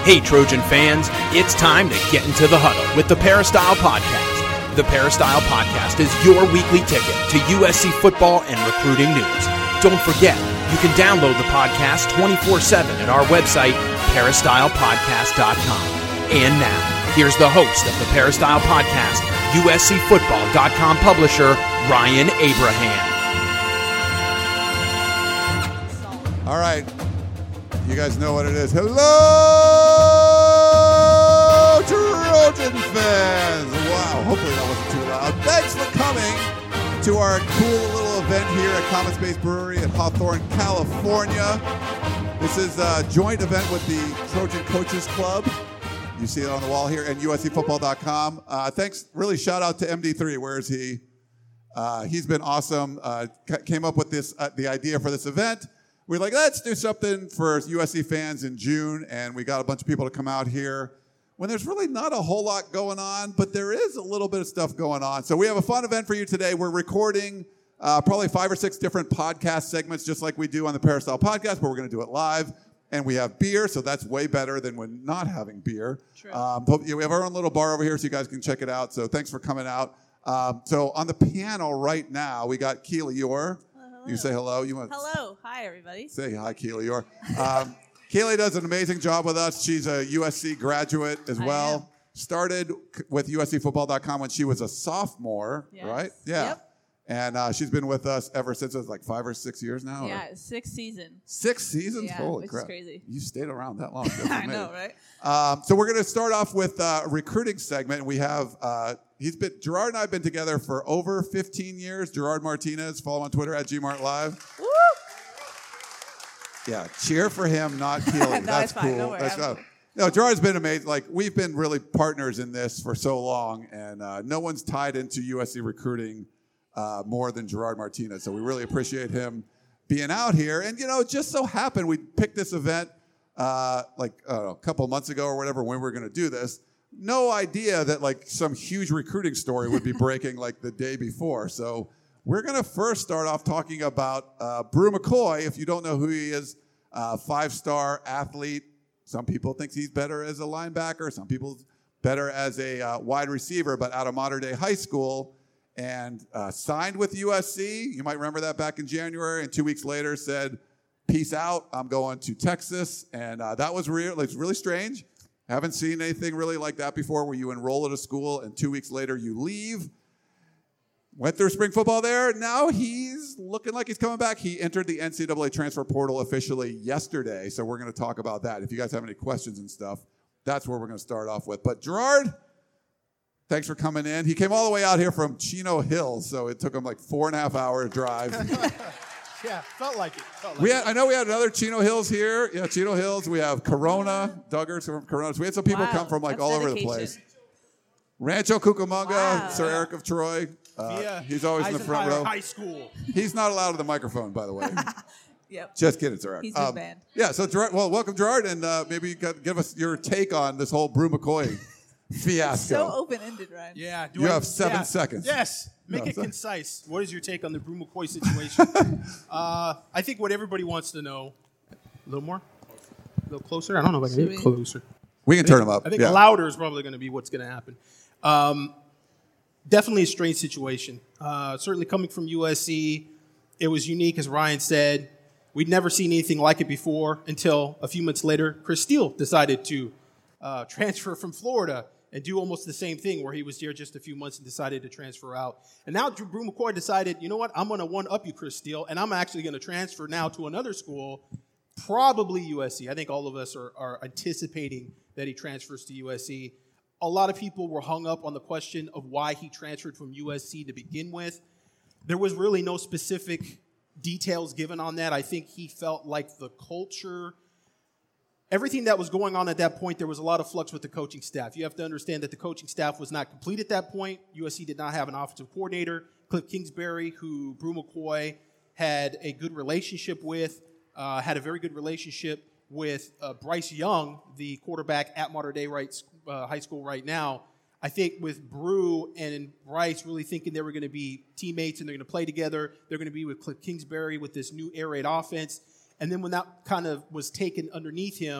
Hey, Trojan fans, it's time to get into the huddle with the Peristyle Podcast. The Peristyle Podcast is your weekly ticket to USC football and recruiting news. Don't forget, you can download the podcast 24/7 at our website, peristylepodcast.com. And now, here's the host of the Peristyle Podcast, USCFootball.com publisher, Ryan Abraham. All right, you guys know what it is. Hello, Trojan fans. Wow, hopefully that wasn't too loud. Thanks for coming to our cool little event here at Common Space Brewery in Hawthorne, California. This is a joint event with the Trojan Coaches Club. You see it on the wall here, and USCFootball.com. Thanks, really shout out to MD3. Where is he? He's been awesome. Came up with this the idea for this event. We're like, let's do something for USC fans in June, and we got a bunch of people to come out here when there's really not a whole lot going on, but there is a little bit of stuff going on. So we have a fun event for you today. We're recording probably 5 or 6 different podcast segments, just like we do on the Peristyle Podcast, but we're going to do it live. And we have beer, so that's way better than when not having beer. True. We have our own little bar over here, so you guys can check it out. So thanks for coming out. So on the piano right now, we got Keely Yor. You say hello. Hello. Hi, everybody. Say hi, Keely Yor. Keely does an amazing job with us. She's a USC graduate as well. Started with USCFootball.com when she was a sophomore, right? Yeah. Yep. And she's been with us ever since. It was like 5 or 6 years now? Yeah, 6 seasons. 6 seasons? Yeah, Holy which crap. is crazy. You stayed around that long. I know, right? So we're going to start off with a recruiting segment. We have, Gerard and I have been together for over 15 years. Gerard Martinez, follow him on Twitter at GMartLive. Woo! Yeah, cheer for him, not Keely. No, That's it's fine. cool. Don't worry. That's no, Gerard's been amazing. Like, we've been really partners in this for so long, and no one's tied into USC recruiting more than Gerard Martinez. So we really appreciate him being out here. And, it just so happened we picked this event a couple of months ago or whatever when we were going to do this. No idea that, some huge recruiting story would be breaking, the day before. So we're going to first start off talking about Bru McCoy. If you don't know who he is, 5-star athlete. Some people think he's better as a linebacker. Some people better as a wide receiver, but out of modern-day high school. And signed with USC. You might remember that back in January. And 2 weeks later said, peace out, I'm going to Texas. And that was real. It's really strange. Haven't seen anything really like that before where you enroll at a school and 2 weeks later you leave. Went through spring football there. Now he's looking like he's coming back. He entered the NCAA transfer portal officially yesterday. So we're going to talk about that. If you guys have any questions and stuff, that's where we're going to start off with. But Gerard, thanks for coming in. He came all the way out here from Chino Hills, so it took him 4.5 hour drive. Yeah, felt like it. I know we had another Chino Hills here. Yeah, Chino Hills. We have Corona, Duggars from Corona. So we had some people come from all over the place. Rancho Cucamonga, Sir Eric of Troy. He's always in the front row. High school. He's not allowed to the microphone, by the way. Yep. Just kidding, Sir Eric. He's been banned. Yeah, so Gerard, welcome, Gerard, and maybe you could give us your take on this whole Bru McCoy fiasco. So open-ended, Ryan. Yeah. You have 7 seconds. Yes. Make it concise. What is your take on the Bru McCoy situation? I think what everybody wants to know. A little more? A little closer? I don't know if I can get closer. We can turn him up. I think louder is probably going to be what's going to happen. Definitely a strange situation. Certainly coming from USC, it was unique, as Ryan said. We'd never seen anything like it before until a few months later, Chris Steele decided to transfer from Florida and do almost the same thing where he was here just a few months and decided to transfer out. And now Bru McCoy decided, you know what, I'm going to one-up you, Chris Steele, and I'm actually going to transfer now to another school, probably USC. I think all of us are anticipating that he transfers to USC. A lot of people were hung up on the question of why he transferred from USC to begin with. There was really no specific details given on that. I think he felt like the culture, everything that was going on at that point, there was a lot of flux with the coaching staff. You have to understand that the coaching staff was not complete at that point. USC did not have an offensive coordinator. Cliff Kingsbury, who Bru McCoy had a good relationship with, had a very good relationship with Bryce Young, the quarterback at Mater Dei High School right now. I think with Bru and Bryce really thinking they were going to be teammates and they're going to play together, they're going to be with Cliff Kingsbury with this new air raid offense. And then when that kind of was taken underneath him, he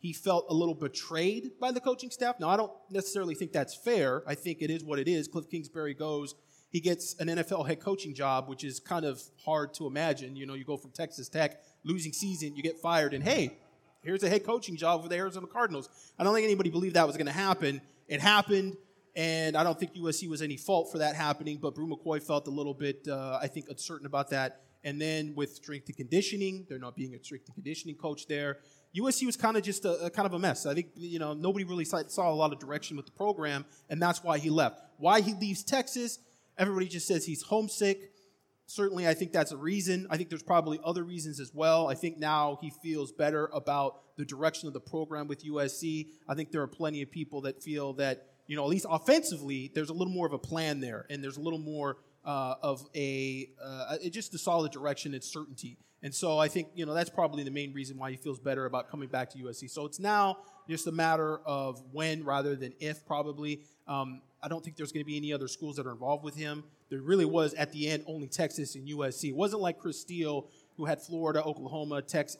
he felt a little betrayed by the coaching staff. Now, I don't necessarily think that's fair. I think it is what it is. Cliff Kingsbury goes, he gets an NFL head coaching job, which is kind of hard to imagine. You go from Texas Tech, losing season, you get fired, and hey, here's a head coaching job for the Arizona Cardinals. I don't think anybody believed that was going to happen. It happened, and I don't think USC was any fault for that happening, but Brew McCoy felt a little bit, I think, uncertain about that. And then with strength and conditioning, there not being a strength and conditioning coach there, USC was kind of just a mess. I think, nobody really saw a lot of direction with the program, and that's why he left. Why he leaves Texas, everybody just says he's homesick. Certainly, I think that's a reason. I think there's probably other reasons as well. I think now he feels better about the direction of the program with USC. I think there are plenty of people that feel that, at least offensively, there's a little more of a plan there, and there's a little more of just a solid direction and certainty. And so I think, that's probably the main reason why he feels better about coming back to USC. So it's now just a matter of when rather than if, probably. I don't think there's going to be any other schools that are involved with him. There really was, at the end, only Texas and USC. It wasn't like Chris Steele, who had Florida, Oklahoma,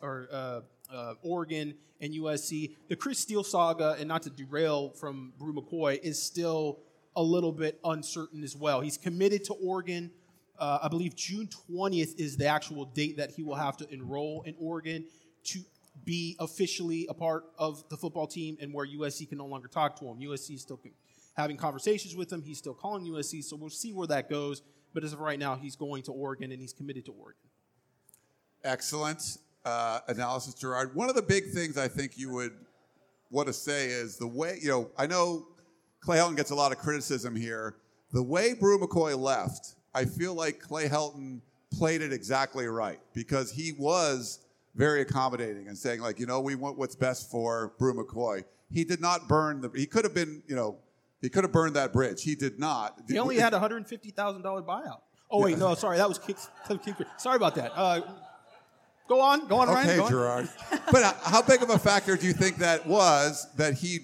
Oregon, and USC. The Chris Steele saga, and not to derail from Brew McCoy, is still a little bit uncertain as well. He's committed to Oregon. I believe June 20th is the actual date that he will have to enroll in Oregon to be officially a part of the football team, and where USC can no longer talk to him. USC is still having conversations with him. He's still calling USC, so we'll see where that goes. But as of right now, he's going to Oregon, and he's committed to Oregon. Excellent analysis, Gerard. One of the big things I think you would want to say is the way, I know Clay Helton gets a lot of criticism here. The way Brew McCoy left, I feel like Clay Helton played it exactly right, because he was very accommodating and saying, we want what's best for Brew McCoy. He did not burn he could have been, he could have burned that bridge. He did not. He only had a $150,000 buyout. Oh, wait, no, sorry. That was Cliff Kingsbury. Sorry about that. Go on, Ryan. Okay, Gerard. But how big of a factor do you think that was, that he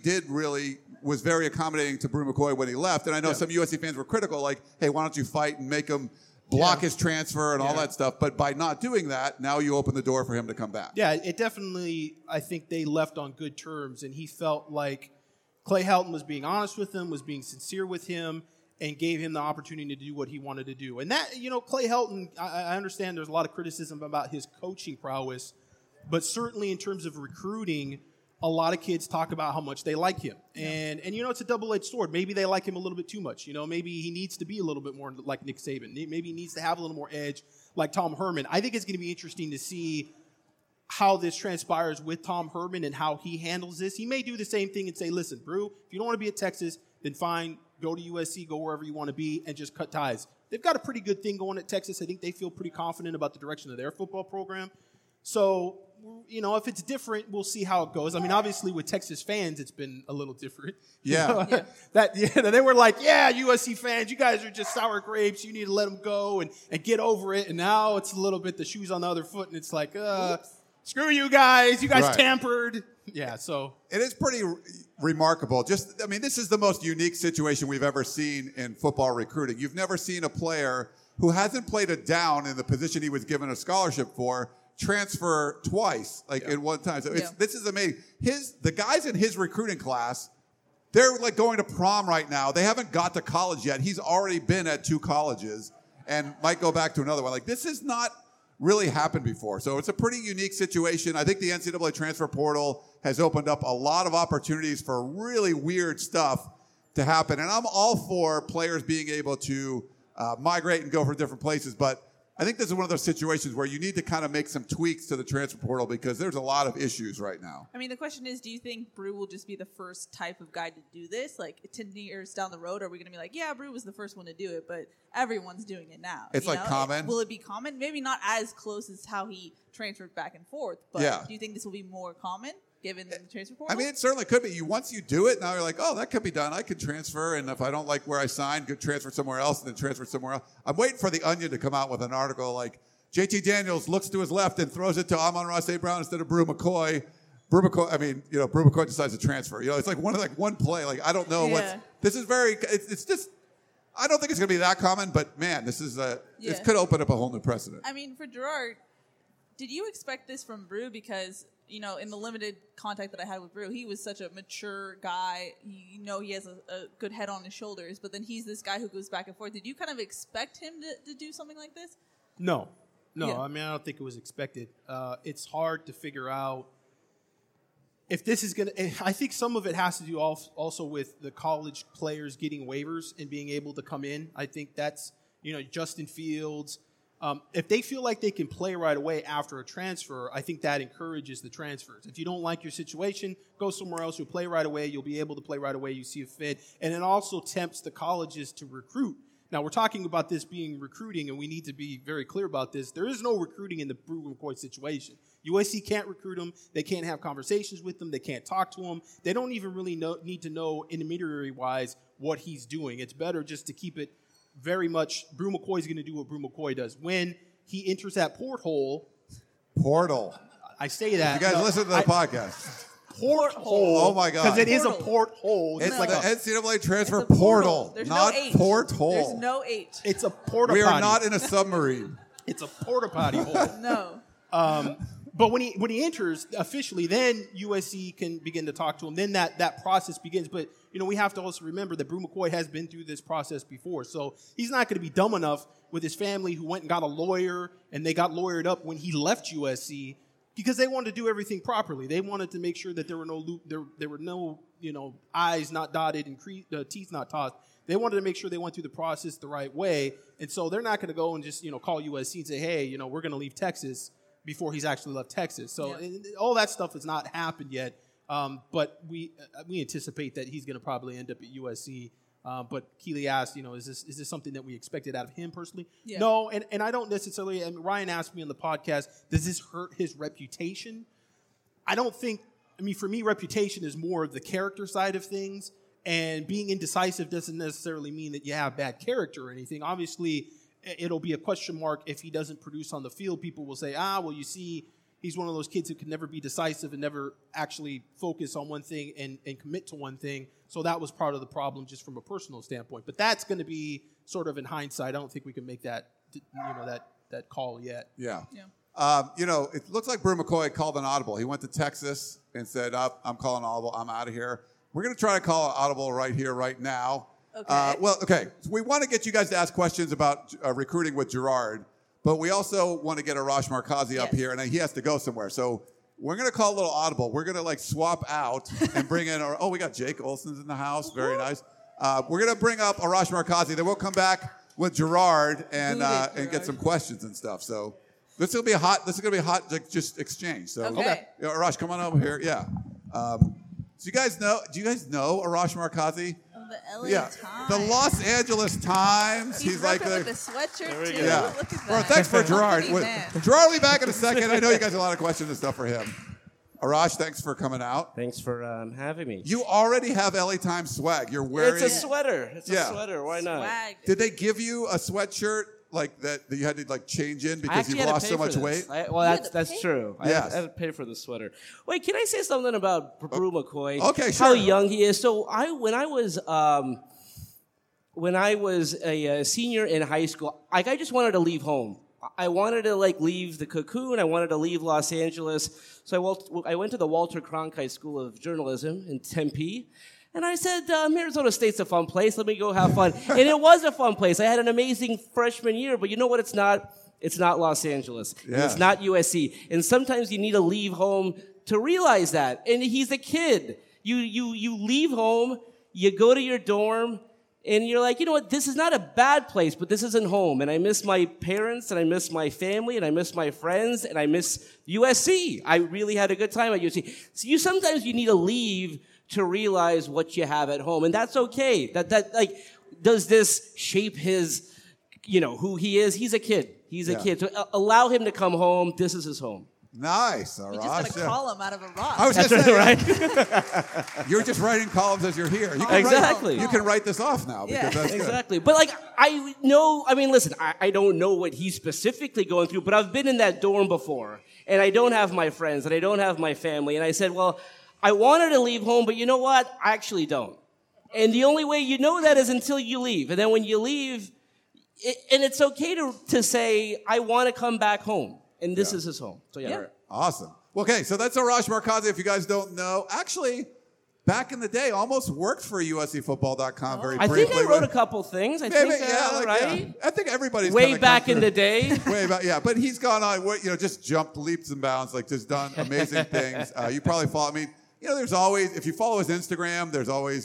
was very accommodating to Brew McCoy when he left? And I know some USC fans were critical, hey, why don't you fight and make him block his transfer and all that stuff? But by not doing that, now you open the door for him to come back. Yeah, it definitely, I think they left on good terms, and he felt like Clay Helton was being honest with him, was being sincere with him, and gave him the opportunity to do what he wanted to do. And that, Clay Helton, I understand there's a lot of criticism about his coaching prowess, but certainly in terms of recruiting, a lot of kids talk about how much they like him. And it's a double-edged sword. Maybe they like him a little bit too much. Maybe he needs to be a little bit more like Nick Saban. Maybe he needs to have a little more edge like Tom Herman. I think it's going to be interesting to see how this transpires with Tom Herman and how he handles this. He may do the same thing and say, listen, Brew, if you don't want to be at Texas, then fine, go to USC, go wherever you want to be, and just cut ties. They've got a pretty good thing going at Texas. I think they feel pretty confident about the direction of their football program. So, if it's different, we'll see how it goes. I mean, obviously with Texas fans, it's been a little different. Yeah. They were like, USC fans, you guys are just sour grapes. You need to let them go and get over it. And now it's a little bit the shoes on the other foot, and it's like, screw you guys. You guys tampered. Yeah, so. It is pretty remarkable. This is the most unique situation we've ever seen in football recruiting. You've never seen a player who hasn't played a down in the position he was given a scholarship for transfer twice, in one time. So this is amazing. The guys in his recruiting class, they're going to prom right now. They haven't got to college yet. He's already been at 2 colleges and might go back to another one. This is not really happened before. So it's a pretty unique situation. I think the NCAA transfer portal has opened up a lot of opportunities for really weird stuff to happen. And I'm all for players being able to migrate and go for different places. But I think this is one of those situations where you need to kind of make some tweaks to the transfer portal, because there's a lot of issues right now. I mean, the question is, do you think Brew will just be the first type of guy to do this? 10 years down the road, are we going to be like, Brew was the first one to do it, but everyone's doing it now? It's common. Will it be common? Maybe not as close as how he transferred back and forth, but do you think this will be more common given the transfer portal? It certainly could be. Once you do it, now you're like, that could be done. I could transfer, and if I don't like where I signed, could transfer somewhere else and then transfer somewhere else. I'm waiting for The Onion to come out with an article like, JT Daniels looks to his left and throws it to Amon-Ra St. Brown instead of Brew McCoy. Brew McCoy decides to transfer. It's one play. I don't know this is very, it's just, I don't think it's going to be that common, but man, this is it could open up a whole new precedent. For Gerard, Did you expect this from Brew? Because, you know, in the limited contact that I had with Brew, he was such a mature guy. He has a good head on his shoulders, but then he's this guy who goes back and forth. Did you kind of expect him to do something like this? No. Yeah. I mean, I don't think it was expected. It's hard to figure out if this is going to, I think some of it has to do also with the college players getting waivers and being able to come in. I think that's, Justin Fields. If they feel like they can play right away after a transfer, I think that encourages the transfers. If you don't like your situation, go somewhere else. You'll play right away. You'll be able to play right away. You see a fit. And it also tempts the colleges to recruit. Now, we're talking about this being recruiting, and we need to be very clear about this. There is no recruiting in the Brew McCoy situation. USC can't recruit him. They can't have conversations with him. They can't talk to him. They don't even really need to know intermediary-wise what he's doing. It's better just to keep it very much Brew McCoy's going to do what Brew McCoy does. When he enters that portal, I say that. You guys listen to the podcast. Porthole. Oh, my God. Because it is a porthole. It's like the NCAA transfer It's a portal, There's not no H. porthole. There's no H. It's a porta We potty. are not in a submarine. It's a porta potty hole. No. But when he enters officially, then USC can begin to talk to him. Then that process begins. But, we have to also remember that Brew McCoy has been through this process before. So he's not going to be dumb enough with his family who went and got a lawyer, and they got lawyered up when he left USC because they wanted to do everything properly. They wanted to make sure that there were no I's not dotted and T's not tossed. They wanted to make sure they went through the process the right way. And so they're not going to go and just, call USC and say, hey, we're going to leave Texas before he's actually left Texas. So all that stuff has not happened yet. But we anticipate that he's going to probably end up at USC. But Keely asked, is this something that we expected out of him personally? Yeah. No, and I don't necessarily. And Ryan asked me on the podcast, does this hurt his reputation? I don't think. I mean, for me, reputation is more of the character side of things. And being indecisive doesn't necessarily mean that you have bad character or anything. Obviously, it'll be a question mark if he doesn't produce on the field. People will say, well, you see, he's one of those kids who can never be decisive and never actually focus on one thing and commit to one thing. So that was part of the problem just from a personal standpoint. But that's going to be sort of in hindsight. I don't think we can make that call yet. Yeah. It looks like Brew McCoy called an audible. He went to Texas and said, I'm calling audible. I'm out of here. We're going to try to call an audible right here, right now. Okay. So we want to get you guys to ask questions about recruiting with Gerard, but we also want to get Arash Markazi up here, and he has to go somewhere. So we're going to call a little audible. We're going to swap out and bring in we got Jake Olson's in the house. Very nice. We're going to bring up Arash Markazi. Then we'll come back with Gerard and get some questions and stuff. So this is going to be a hot just exchange. So Okay. Arash, come on over here. Yeah. Do you guys know Arash Markazi? The LA Times. The Los Angeles Times. He's like with the sweatshirt too. Yeah. Look at that. Well, thanks for Gerard. Man. Gerard will be back in a second. I know you guys have a lot of questions and stuff for him. Arash, thanks for coming out. Thanks for having me. You already have LA Times swag. You're wearing. It's a sweater. It's a sweater. Why not? Swag. Did they give you a sweatshirt like that you had to change in I because actually you've had to lost pay so for much this. weight? That's true. Yes. I had to pay for the sweater. Wait, can I say something about Brew McCoy? Okay, sure. How young he is. So when I was a senior in high school, I just wanted to leave home. I wanted to leave the cocoon. I wanted to leave Los Angeles. So I went to the Walter Cronkite School of Journalism in Tempe. And I said, Arizona State's a fun place. Let me go have fun. And it was a fun place. I had an amazing freshman year. But you know what it's not? It's not Los Angeles. Yeah. And it's not USC. And sometimes you need to leave home to realize that. And he's a kid. You leave home, you go to your dorm, and you're like, you know what? This is not a bad place, but this isn't home. And I miss my parents, and I miss my family, and I miss my friends, and I miss USC. I really had a good time at USC. So sometimes you need to leave to realize what you have at home, and that's okay. Does this shape his, who he is? He's a kid. He's a kid. So allow him to come home. This is his home. Nice, You Arash. just gotta call him out of a rock. I was just saying, Right? you're just writing columns as you're here. You can Exactly. you can write this off now because that's good. Exactly. But I know, listen, I don't know what he's specifically going through, but I've been in that dorm before, and I don't have my friends, and I don't have my family, and I said, well, I wanted to leave home, but you know what? I actually don't. And the only way you know that is until you leave. And then when you leave, and it's okay to say, I want to come back home. And this is his home. So, yeah. Awesome. Okay, so that's Arash Markazi. If you guys don't know, actually, back in the day, almost worked for USCFootball.com very I briefly. think I wrote a couple things. I think, right? Yeah. I think everybody's Way kinda back come in the through. day. Way back, yeah. But he's gone on, just jumped leaps and bounds, like just done amazing things. You probably follow. I mean, there's always, if you follow his Instagram, there's always,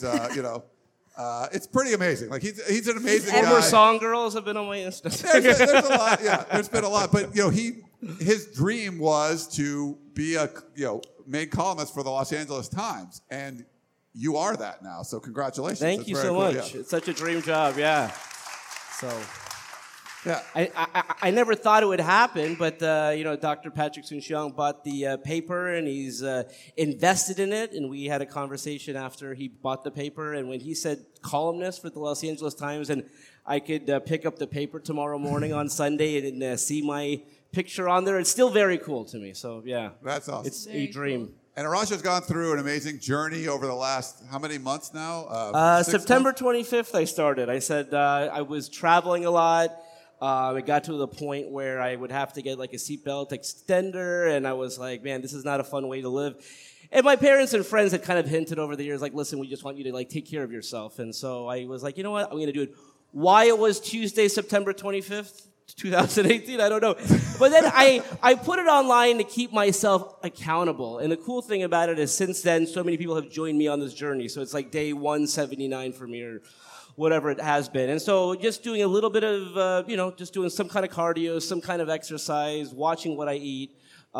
it's pretty amazing. Like he's an amazing guy. Former song girls have been on my Instagram. There's a lot. Yeah, there's been a lot. But his dream was to be a main columnist for the Los Angeles Times, and you are that now. So congratulations. Thank That's you very so cool, much. yeah. It's such a dream job. Yeah. So. Yeah. I never thought it would happen, but Dr. Patrick Soon-Shiong bought the paper and he's invested in it. And we had a conversation after he bought the paper, and when he said columnist for the Los Angeles Times, and I could pick up the paper tomorrow morning on Sunday and see my picture on there, it's still very cool to me. So yeah, That's awesome. it's a dream. And Arash has gone through an amazing journey over the last, how many months now? 6 September months? 25th, I started. I said I was traveling a lot. It got to the point where I would have to get like a seatbelt extender, and I was like, man, this is not a fun way to live. And my parents and friends had kind of hinted over the years, like, listen, we just want you to like take care of yourself. And so I was like, you know what, I'm going to do it. Why it was Tuesday, September 25th, 2018, I don't know. But then I put it online to keep myself accountable. And the cool thing about it is since then, so many people have joined me on this journey. So it's like day 179 for me, or whatever it has been. And so just doing a little bit of, just doing some kind of cardio, some kind of exercise, watching what I eat.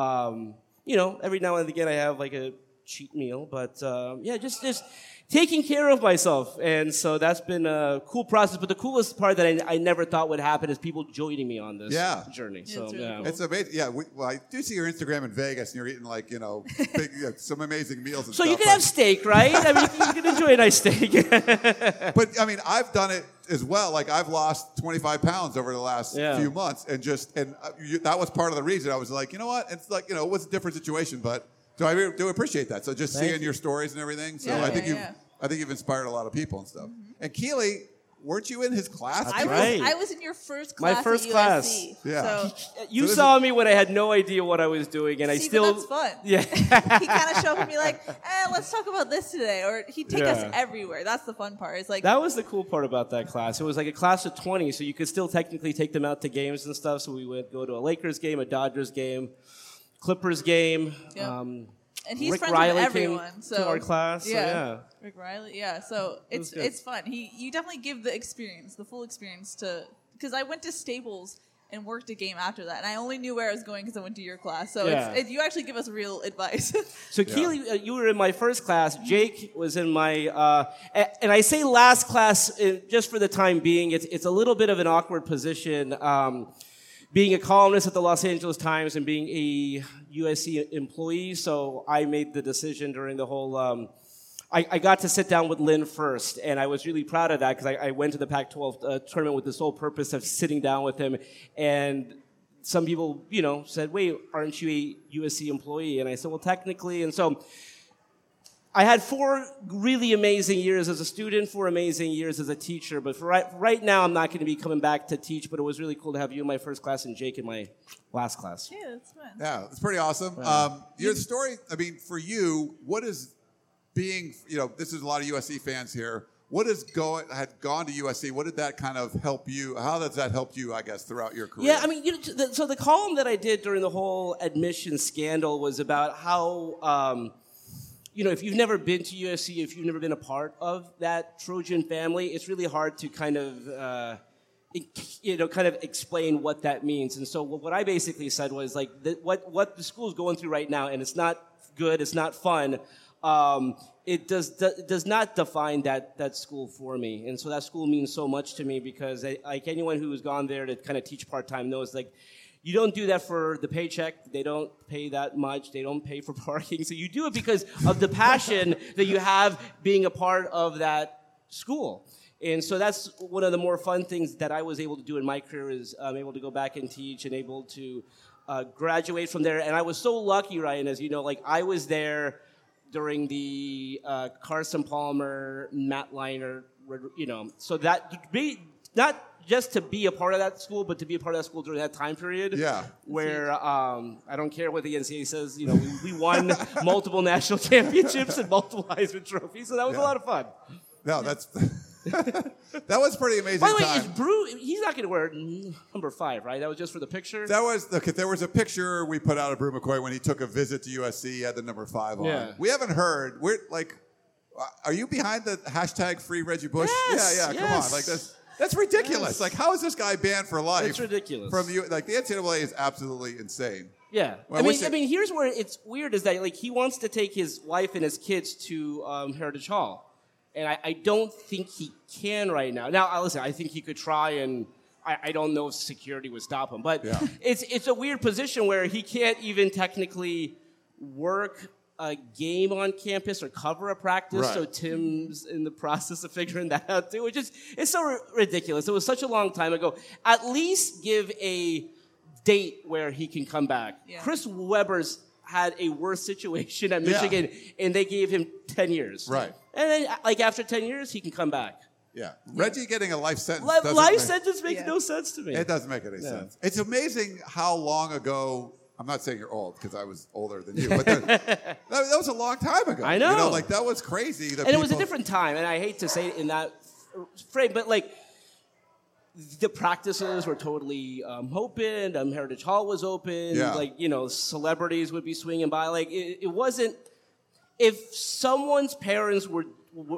Every now and again I have like a cheat meal, but just taking care of myself. And so that's been a cool process. But the coolest part that I never thought would happen is people joining me on this journey. Yeah, So it's really yeah. cool. It's amazing. Yeah, I do see your Instagram in Vegas, and you're eating like, big, some amazing meals and So stuff. you can have steak, right? I mean, you can enjoy a nice steak. But I mean, I've done it as well. Like I've lost 25 pounds over the last few months, and that was part of the reason. I was like, you know what? It's like, it was a different situation, but I do appreciate that. So just seeing your stories and everything. So I think you've inspired a lot of people and stuff. Mm-hmm. And Keely, weren't you in his class? I was in your first class. My first at class. USC, Yeah. So You saw me when I had no idea what I was doing, and I see, still. but that's fun. Yeah. He kind of showed up and be like, let's talk about this today. Or he'd take us everywhere. That's the fun part. It's like, That was the cool part about that class. It was like a class of 20, so you could still technically take them out to games and stuff. So we would go to a Lakers game, a Dodgers game, Clippers game. Yep. and he's Rick friends Riley with came everyone. So to our class. So yeah. Rick Riley. Yeah. So was good. it's fun. You definitely give the experience, the full experience because I went to Staples and worked a game after that, and I only knew where I was going because I went to your class. So you actually give us real advice. So Keely, you were in my first class. Jake was in my, and I say last class just for the time being. It's a little bit of an awkward position, being a columnist at the Los Angeles Times and being a USC employee. So I made the decision during the whole. I got to sit down with Lynn first, and I was really proud of that because I went to the Pac-12 tournament with the sole purpose of sitting down with him. And some people, said, wait, aren't you a USC employee? And I said, well, technically. And so I had 4 really amazing years as a student, 4 amazing years as a teacher. But for right now, I'm not going to be coming back to teach, but it was really cool to have you in my first class and Jake in my last class. Yeah, that's fun. Yeah, it's pretty awesome. Your story, I mean, for you, what is being, this is a lot of USC fans here. What had gone to USC? What did that kind of help you? How does that help you, I guess, throughout your career? Yeah, I mean, so the column that I did during the whole admission scandal was about how, if you've never been to USC, if you've never been a part of that Trojan family, it's really hard to kind of, kind of explain what that means. And so what I basically said was like, what the school is going through right now, and it's not good, it's not fun. It does not define that school for me. And so that school means so much to me because like anyone who has gone there to kind of teach part-time knows, like, you don't do that for the paycheck. They don't pay that much. They don't pay for parking. So you do it because of the passion that you have being a part of that school. And so that's one of the more fun things that I was able to do in my career is I'm able to go back and teach and able to graduate from there. And I was so lucky, Ryan, as you know, like I was there during the Carson Palmer, Matt Leinart, so that not just to be a part of that school, but to be a part of that school during that time period. Yeah. Where I don't care what the NCAA says. You know, we won multiple national championships and multiple Heisman trophies, so that was a lot of fun. No, that's that was pretty amazing. By the way, time. is Brew? He's not going to wear number 5, right? That was just for the picture. There was a picture we put out of Brew McCoy when he took a visit to USC. He had the number 5 on. Yeah. We haven't heard. We're like, are you behind the hashtag Free Reggie Bush? Yes, yeah. Come on, like that's ridiculous. Yes. Like, how is this guy banned for life? It's ridiculous. From you, like the NCAA is absolutely insane. Yeah, Well, I mean, here's where it's weird is that like he wants to take his wife and his kids to Heritage Hall. And I don't think he can right now. Now, listen, I think he could try, and I don't know if security would stop him. But it's a weird position where he can't even technically work a game on campus or cover a practice. Right. So Tim's in the process of figuring that out too. It's so ridiculous. It was such a long time ago. At least give a date where he can come back. Yeah. Chris Webber's had a worse situation at Michigan, and they gave him 10 years. Right. And then, like, after 10 years, he can come back. Yeah. Reggie getting a life sentence. Life sentence makes no sense to me. It doesn't make any sense. It's amazing how long ago. I'm not saying you're old because I was older than you, but that was a long time ago. I know. You know, like that was crazy. And it was a different time, and I hate to say it in that frame, but like the practices were totally open. Heritage Hall was open. Yeah. Like, you know, celebrities would be swinging by. Like it wasn't. If someone's parents were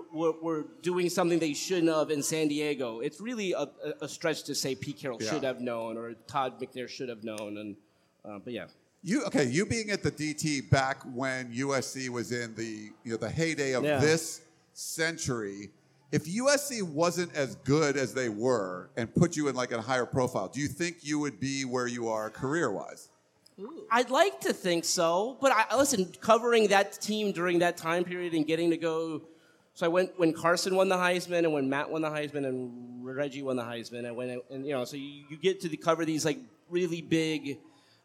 doing something they shouldn't have in San Diego, it's really a stretch to say Pete Carroll should have known or Todd McNair should have known. And but yeah. You being at the DT back when USC was in the heyday of this century. If USC wasn't as good as they were and put you in like a higher profile, do you think you would be where you are career-wise? Ooh. I'd like to think so, but listen, covering that team during that time period and getting to go. So I went when Carson won the Heisman and when Matt won the Heisman and Reggie won the Heisman. So you get to cover these like really big,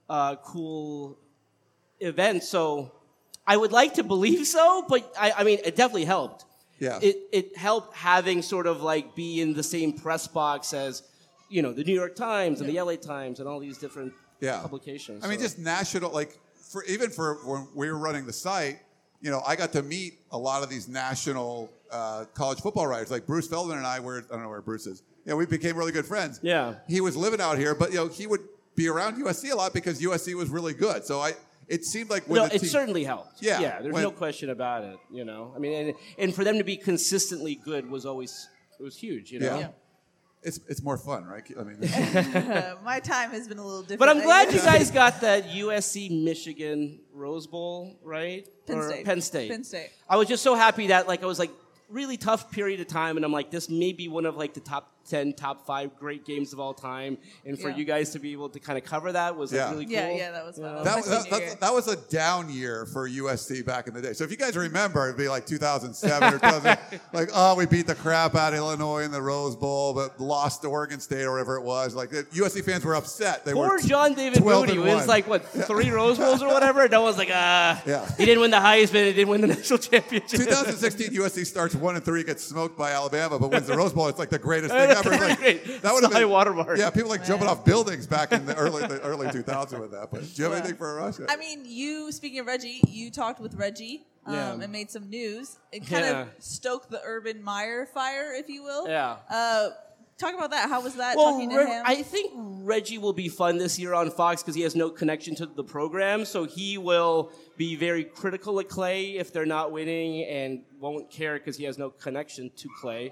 cool events. So I would like to believe so, but I mean, it definitely helped. Yeah. It helped having sort of like be in the same press box as, you know, the New York Times and the LA Times and all these different publications. I mean, just national, like for when we were running the site, you know, I got to meet a lot of these national college football writers. Like Bruce Feldman and I don't know where Bruce is. You know, we became really good friends. Yeah. He was living out here, but, you know, he would be around USC a lot because USC was really good. So it seemed like it certainly helped. Yeah. There's no question about it, you know. I mean, and for them to be consistently good was huge, you know. Yeah. It's more fun, right? I mean, my time has been a little different. But I'm glad you guys got that USC Michigan Rose Bowl, right? Penn State. I was just so happy that I was really tough period of time, and I'm like, this may be one of the top 10, top 5 great games of all time, and for you guys to be able to kind of cover that was really cool. Yeah, that was fun. That was a down year for USC back in the day. So if you guys remember, it'd be like 2007 or 2000, we beat the crap out of Illinois in the Rose Bowl, but lost to Oregon State or whatever it was. Like the USC fans were upset. Poor John David Moody wins 3 Rose Bowls or whatever. No one's like, he didn't win the Heisman, he didn't win the national championship. 2016 USC starts 1-3, gets smoked by Alabama, but wins the Rose Bowl. It's like the greatest thing ever. That would have been high watermark. Yeah, people jumping off buildings back in the early 2000s with that. But do you have anything for us? I mean, speaking of Reggie, you talked with Reggie and made some news. It kind of stoked the Urban Meyer fire, if you will. Yeah. Talk about that. How was that talking to him? I think Reggie will be fun this year on Fox because he has no connection to the program, so he will be very critical of Clay if they're not winning and won't care because he has no connection to Clay.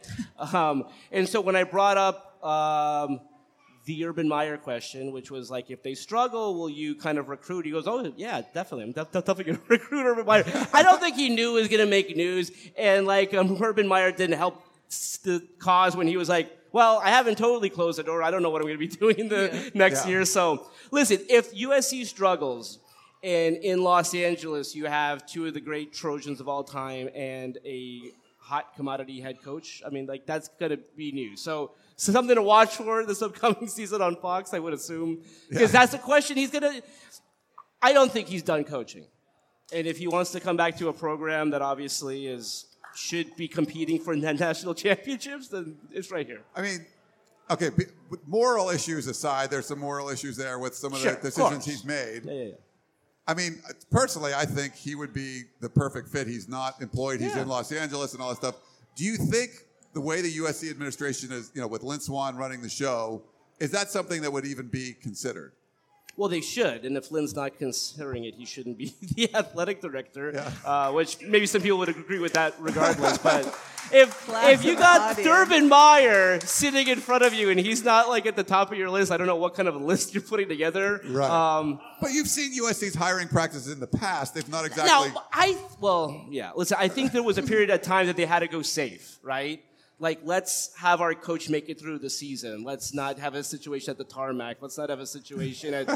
And so when I brought up the Urban Meyer question, which was if they struggle, will you kind of recruit? He goes, oh, yeah, definitely. I'm definitely going to recruit Urban Meyer. I don't think he knew it was going to make news, and Urban Meyer didn't help the cause when he was like, well, I haven't totally closed the door. I don't know what I'm going to be doing in the next year. So, listen, if USC struggles and in Los Angeles you have 2 of the great Trojans of all time and a hot commodity head coach, I mean, that's going to be news. So something to watch for this upcoming season on Fox, I would assume. Because that's the question he's going to – I don't think he's done coaching. And if he wants to come back to a program that obviously should be competing for national championships, then it's right here. I mean, Okay, with moral issues aside, there's some moral issues there with some of the decisions he's made. Yeah. I mean, personally, I think he would be the perfect fit. He's not employed. He's in Los Angeles and all that stuff. Do you think the way the USC administration is, with Lynn Swann running the show, is that something that would even be considered? Well, they should, and if Lynn's not considering it, he shouldn't be the athletic director, which maybe some people would agree with that regardless. But if you got Urban Meyer sitting in front of you and he's not like at the top of your list, I don't know what kind of a list you're putting together. Right. But you've seen USC's hiring practices in the past. They've not exactly... Listen, I think there was a period of time that they had to go safe, right? Like, let's have our coach make it through the season. Let's not have a situation at the tarmac. Let's not have a situation at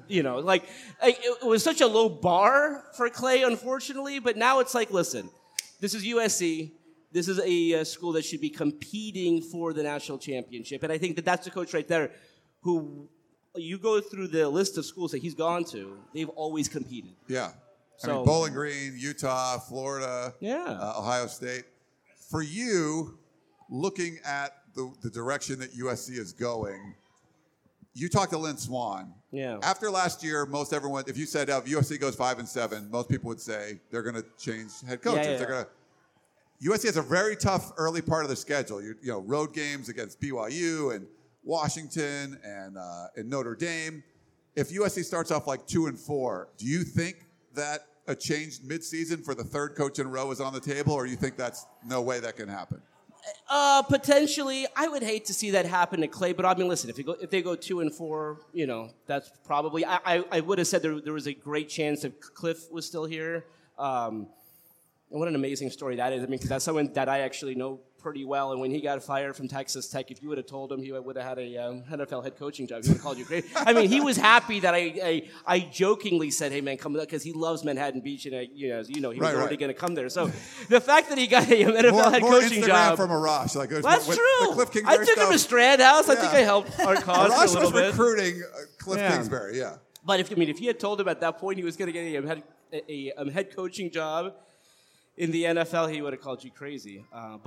it was such a low bar for Clay, unfortunately. But now it's like, listen, this is USC. This is a school that should be competing for the national championship. And I think that that's the coach right there who, you go through the list of schools that he's gone to, they've always competed. Yeah. So, I mean, Bowling Green, Utah, Florida, Ohio State. For you, looking at the direction that USC is going, you talked to Lynn Swann. Yeah. After last year, most everyone, if you said if USC goes 5-7, most people would say they're going to change head coaches. USC has a very tough early part of the schedule. Road games against BYU and Washington and Notre Dame. If USC starts off like 2-4, do you think that a change midseason for the third coach in a row is on the table, or you think that's no way that can happen? Potentially, I would hate to see that happen to Clay. But I mean, listen, if they go 2-4, that's probably. I would have said there was a great chance if Cliff was still here. And what an amazing story that is. I mean, because that's someone that I actually know pretty well. And when he got fired from Texas Tech, if you would have told him he would have had a NFL head coaching job, he would have called you crazy. I mean, he was happy that I jokingly said, "Hey man, come," because he loves Manhattan Beach, and he was already going to come there. So the fact that he got an NFL head coaching Instagram job from Arash, that's true. The Cliff Kingsbury I took him to Strand House. I think I helped our cause Arash a little bit. was recruiting Cliff Kingsbury, yeah. But if you had told him at that point he was going to get a head coaching job in the NFL, he would have called you crazy.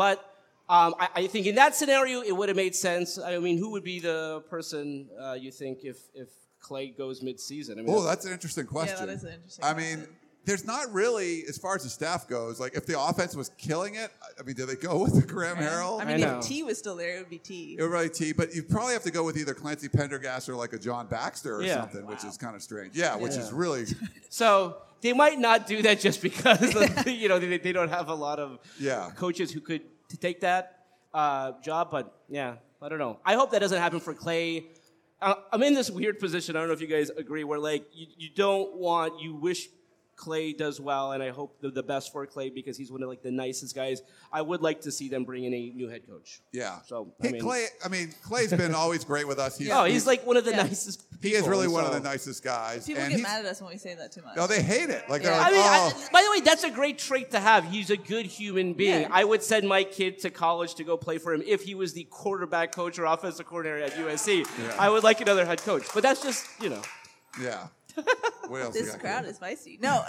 I think in that scenario, it would have made sense. I mean, who would be the person you think if Clay goes mid-season? I mean, that's an interesting question. Yeah, that is an interesting question. I mean, there's not really, as far as the staff goes, like if the offense was killing it, I mean, do they go with the Graham Harrell? I mean, if T was still there, it would be T. It would probably T, but you probably have to go with either Clancy Pendergast or like a John Baxter or something, which is kind of strange. Yeah, which is really... So they might not do that just because they don't have a lot of coaches who could take that job, but I don't know. I hope that doesn't happen for Clay. I'm in this weird position. I don't know if you guys agree, where like you wish Clay does well, and I hope the best for Clay because he's one of like the nicest guys. I would like to see them bring in a new head coach. Yeah. So Clay's been always great with us. He's like one of the nicest people. He is really one of the nicest guys. People get mad at us when we say that too much. No, they hate it. Like by the way, that's a great trait to have. He's a good human being. Yeah. I would send my kid to college to go play for him if he was the quarterback coach or offensive coordinator at USC. Yeah. I would like another head coach, but that's just Yeah. This crowd is feisty. No.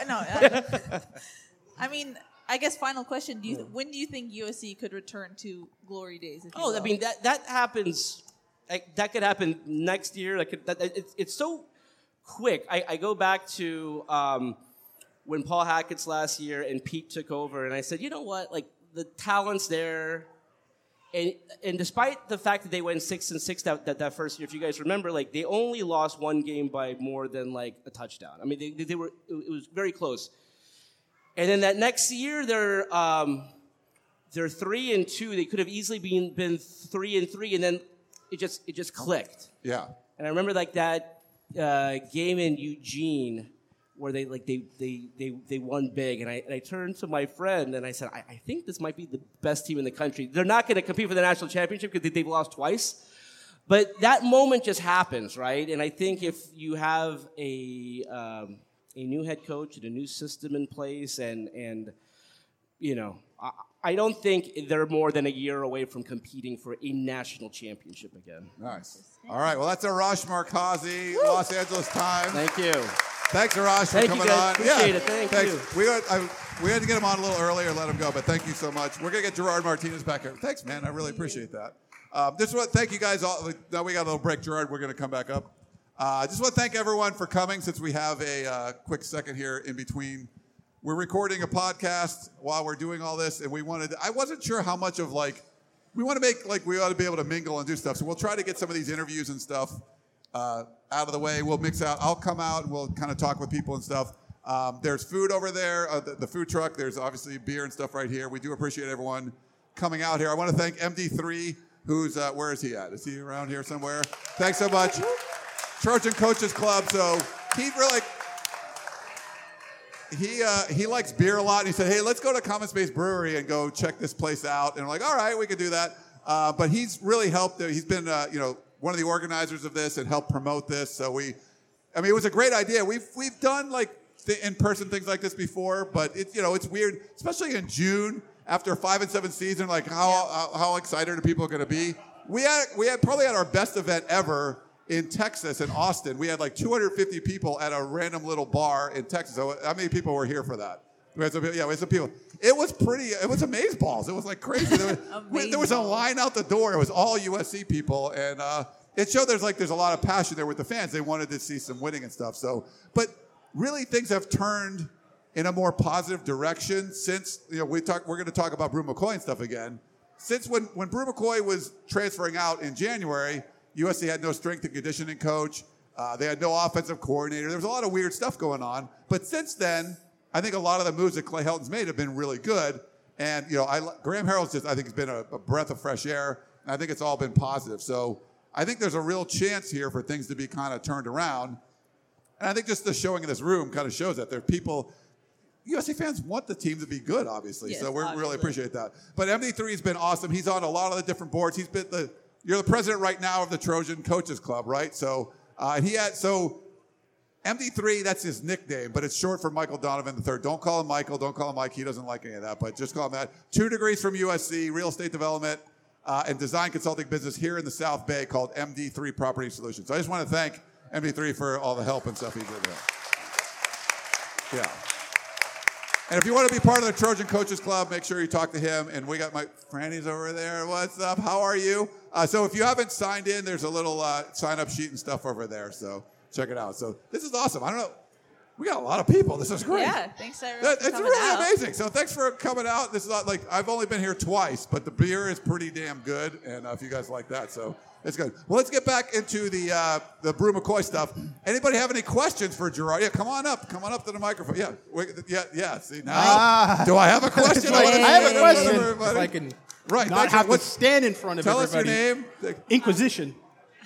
I mean, I guess final question: when do you think USC could return to glory days? I mean that happens. That could happen next year. It's so quick. I go back to when Paul Hackett's last year and Pete took over, and I said, you know what? Like the talent's there. And despite the fact that they went 6-6 that first year, if you guys remember, like they only lost one game by more than like a touchdown. I mean, they were it was very close. And then that next year, they're 3-2. They could have easily been 3-3, and then it just clicked. Yeah. And I remember like that game in Eugene where they won big, and I turned to my friend and I said, I think this might be the best team in the country. They're not going to compete for the national championship because they've lost twice, but that moment just happens, right? And I think if you have a new head coach and a new system in place, and I don't think they're more than a year away from competing for a national championship again. Nice. All right. Well, that's Arash Markazi, Los Angeles Times. Thank you. Thanks, Arash, for coming on. Appreciate it. Thank you. We had to get him on a little earlier, let him go, but thank you so much. We're going to get Gerard Martinez back here. Thanks, man. I really appreciate that. Just want to thank you guys all. Now we got a little break, Gerard. We're going to come back up. Just want to thank everyone for coming since we have a quick second here in between. We're recording a podcast while we're doing all this, and I wasn't sure how much of we want to make we ought to be able to mingle and do stuff. So we'll try to get some of these interviews and stuff out of the way. We'll mix out. I'll come out and we'll kind of talk with people and stuff. There's food over there, the food truck. There's obviously beer and stuff right here. We do appreciate everyone coming out here. I want to thank MD3, who's, where is he at? Is he around here somewhere? Thanks so much. Trojan Coaches Club. So he really, he likes beer a lot. And he said, hey, let's go to Common Space Brewery and go check this place out. And we're like, all right, we could do that. But he's really helped. He's been, one of the organizers of this and helped promote this. So it was a great idea. We've done in-person things like this before, but it's weird, especially in June after a 5-7 season. How excited are people going to be? We probably had our best event ever in Texas, in Austin. We had 250 people at a random little bar in Texas. So how many people were here for that? We had some people. It was amazeballs. It was crazy. There was a line out the door. It was all USC people, and it showed there's a lot of passion there with the fans. They wanted to see some winning and stuff. So, but really things have turned in a more positive direction since we're going to talk about Bru McCoy and stuff again. Since when Bru McCoy was transferring out in January, USC had no strength and conditioning coach. They had no offensive coordinator. There was a lot of weird stuff going on. But since then, I think a lot of the moves that Clay Helton's made have been really good. And Graham Harrell's I think has been a breath of fresh air. And I think it's all been positive. So I think there's a real chance here for things to be kind of turned around. And I think just the showing in this room kind of shows that there are people. USC fans want the team to be good, obviously. Yes, so we obviously. really appreciate that. But MD3 has been awesome. He's on a lot of the different boards. You're the president right now of the Trojan Coaches Club, right? So MD3, that's his nickname, but it's short for Michael Donovan III. Don't call him Michael. Don't call him Mike. He doesn't like any of that, but just call him that. 2 degrees from USC, real estate development and design consulting business here in the South Bay called MD3 Property Solutions. So I just want to thank MD3 for all the help and stuff he did there. Yeah. And if you want to be part of the Trojan Coaches Club, make sure you talk to him. And we got my Franny's over there. What's up? How are you? So if you haven't signed in, there's a little sign-up sheet and stuff over there. So check it out. So this is awesome. I don't know. We got a lot of people. This is great. Yeah, thanks to everyone for It's coming really out. amazing. So thanks for coming out. This is not I've only been here twice, but the beer is pretty damn good. And if you guys like that, so it's good. Well, let's get back into the Bru McCoy stuff. Anybody have any questions for Gerard? Yeah, come on up. Come on up to the microphone. Yeah. See now, do I have a question? I have a question. Everybody. If I can Right. not have to stand in front of Tell us your everybody. name. Inquisition.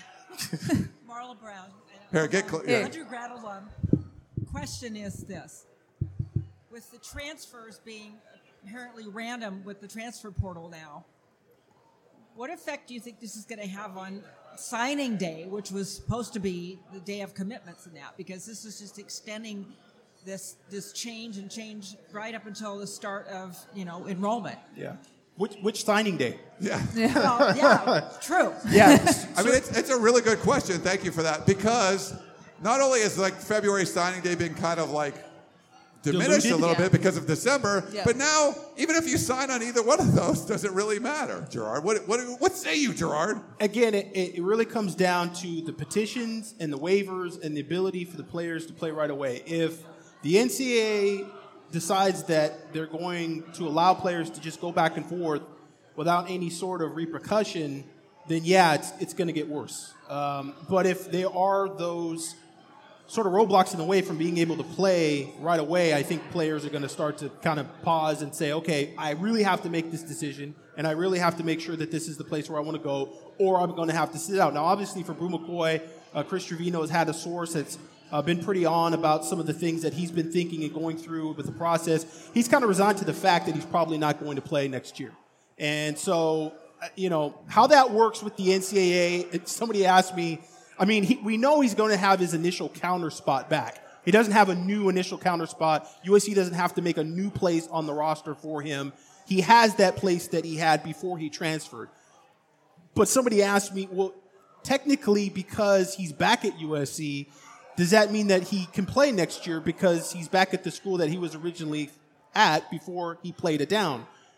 Marla Brown. Here, get close. Yeah. Undergrad alum. Question is this. With the transfers being apparently random with the transfer portal now, what effect do you think this is going to have on signing day, which was supposed to be the day of commitments and that? Because this is just extending this change right up until the start of, enrollment. Yeah. Which signing day? Yeah. Well, yeah, true. Yeah. I mean, it's a really good question. Thank you for that. Because not only is February signing day been kind of diminished Diluted? a little bit because of December, Yeah. but now even if you sign on either one of those, does it really matter, Gerard? What say you, Gerard? Again, it really comes down to the petitions and the waivers and the ability for the players to play right away. If the NCAA decides that they're going to allow players to just go back and forth without any sort of repercussion, then it's going to get worse. But if there are those sort of roadblocks in the way from being able to play right away, I think players are going to start to kind of pause and say, okay, I really have to make this decision, and I really have to make sure that this is the place where I want to go, or I'm going to have to sit out. Now, obviously, for Bru McCoy, Chris Trevino has had a source that's been pretty on about some of the things that he's been thinking and going through with the process. He's kind of resigned to the fact that he's probably not going to play next year. And so, how that works with the NCAA, somebody asked me, we know he's going to have his initial counter spot back. He doesn't have a new initial counter spot. USC doesn't have to make a new place on the roster for him. He has that place that he had before he transferred. But somebody asked me, well, technically because he's back at USC, does that mean that he can play next year because he's back at the school that he was originally at before he played it down?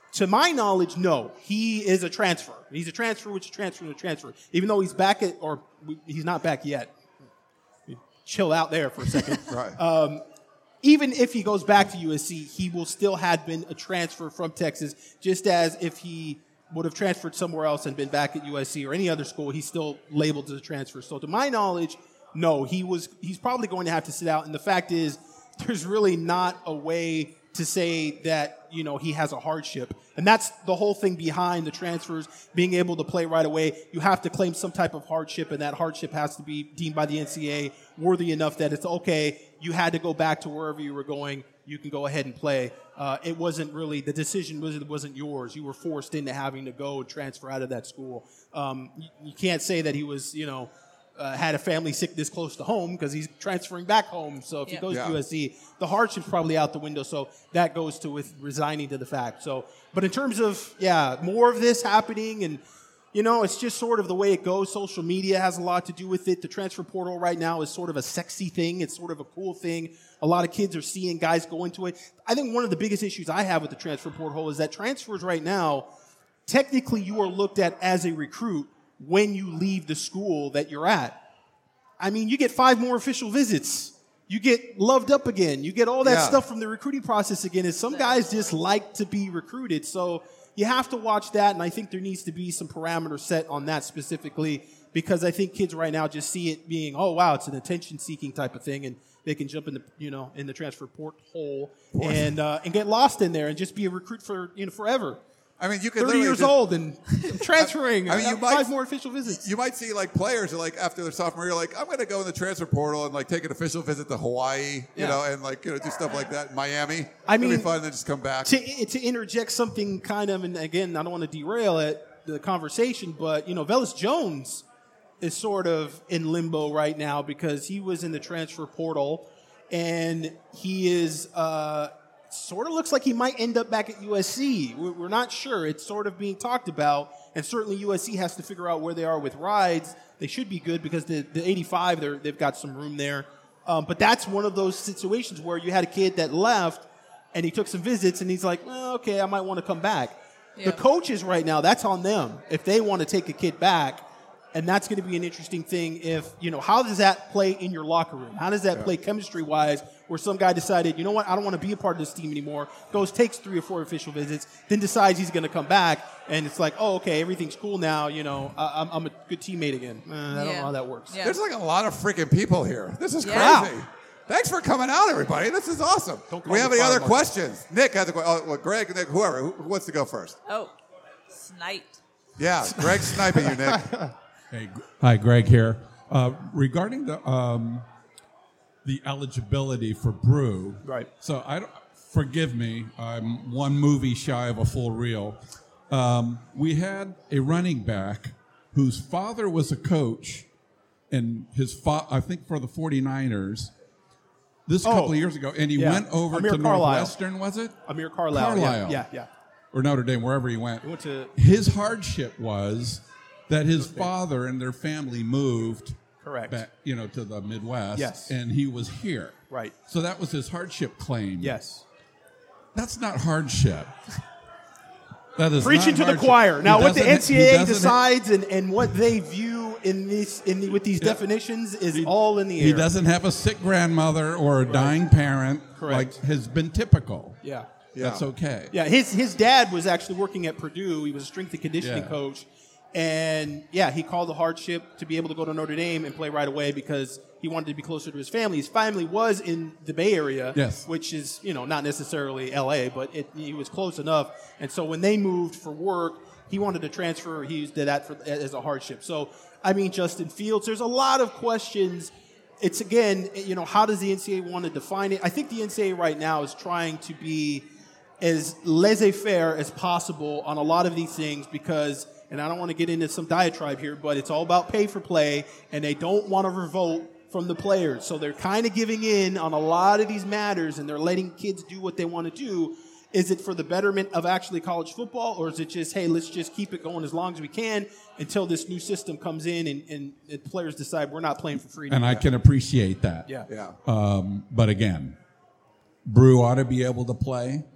To my knowledge, no. He is a transfer. He's a transfer, which is a transfer. Even though he's back he's not back yet. Chill out there for a second. Right. Even if he goes back to USC, he will still have been a transfer from Texas, just as if he would have transferred somewhere else and been back at USC or any other school, he's still labeled as a transfer. So to my knowledge, no, he's probably going to have to sit out. And the fact is, there's really not a way to say that, he has a hardship. And that's the whole thing behind the transfers, being able to play right away. You have to claim some type of hardship, and that hardship has to be deemed by the NCAA worthy enough that it's okay, you had to go back to wherever you were going, you can go ahead and play. It wasn't really, the decision wasn't yours. You were forced into having to go and transfer out of that school. You can't say that he was, had a family sick this close to home because he's transferring back home. So if he goes to USC, the hardship's probably out the window. So that goes to with resigning to the fact. So, but in terms of, more of this happening and, it's just sort of the way it goes. Social media has a lot to do with it. The transfer portal right now is sort of a sexy thing. It's sort of a cool thing. A lot of kids are seeing guys go into it. I think one of the biggest issues I have with the transfer portal is that transfers right now, technically you are looked at as a recruit when you leave the school that you're at. I mean, you get 5 more official visits. You get loved up again. You get all that stuff from the recruiting process again. And some guys just like to be recruited. So you have to watch that, and I think there needs to be some parameters set on that specifically because I think kids right now just see it being, oh, wow, it's an attention-seeking type of thing, and they can jump in the, in the transfer porthole and get lost in there and just be a recruit for, forever. I mean, you could 30 years old and transferring. I mean, you might 5 more official visits. You might see players who after their sophomore year, I'm going to go in the transfer portal and take an official visit to Hawaii, you know, and do stuff like that in Miami. I mean, it'd be fun and then just come back. To interject something kind of, and again, I don't want to derail the conversation, but Velus Jones is sort of in limbo right now because he was in the transfer portal, and he is. Sort of looks like he might end up back at USC. We're not sure. It's sort of being talked about, and certainly USC has to figure out where they are with rides. They should be good because the 85, they've got some room there. But that's one of those situations where you had a kid that left, and he took some visits, and he's like, well, okay, I might want to come back. Yeah. The coaches right now, that's on them if they want to take a kid back. And that's going to be an interesting thing if, how does that play in your locker room? How does that play chemistry-wise where some guy decided, you know what, I don't want to be a part of this team anymore, takes 3 or 4 official visits, then decides he's going to come back, and it's like, oh, okay, everything's cool now, I'm a good teammate again. I don't know how that works. Yeah. There's a lot of freaking people here. This is crazy. Wow. Thanks for coming out, everybody. This is awesome. Do we have any other questions? Nick has a question. Oh, well, Greg, Nick, whoever. Who wants to go first? Oh, sniped. Yeah, Greg's sniping you, Nick. Hey, hi, Greg here. Regarding the eligibility for Brew, right? So forgive me, I'm one movie shy of a full reel. We had a running back whose father was a coach, and I think for the 49ers. This a couple of years ago, and he went over Amir to Carlisle. Northwestern, was it? Amir Carlisle. Yeah. Or Notre Dame, wherever he went. He went to his hardship was that his father and their family moved back, to the Midwest. Yes. And he was here. Right. So that was his hardship claim. Yes. That's not hardship. That is preaching not to hardship. the choir. Now, what the NCAA decides and what they view with these definitions is all in the air. He doesn't have a sick grandmother or a dying parent. Correct. Like has been typical. Yeah. That's okay. Yeah, his dad was actually working at Purdue. He was a strength and conditioning coach. And, he called the hardship to be able to go to Notre Dame and play right away because he wanted to be closer to his family. His family was in the Bay Area, which is, not necessarily L.A., but he was close enough. And so when they moved for work, he wanted to transfer. He did that as a hardship. So, Justin Fields, there's a lot of questions. It's, again, how does the NCAA want to define it? I think the NCAA right now is trying to be as laissez-faire as possible on a lot of these things because – and I don't want to get into some diatribe here, but it's all about pay for play, and they don't want to revolt from the players. So they're kind of giving in on a lot of these matters, and they're letting kids do what they want to do. Is it for the betterment of actually college football, or is it just, hey, let's just keep it going as long as we can until this new system comes in and the players decide we're not playing for free? And I can appreciate that. Yeah. But again, Brew ought to be able to play.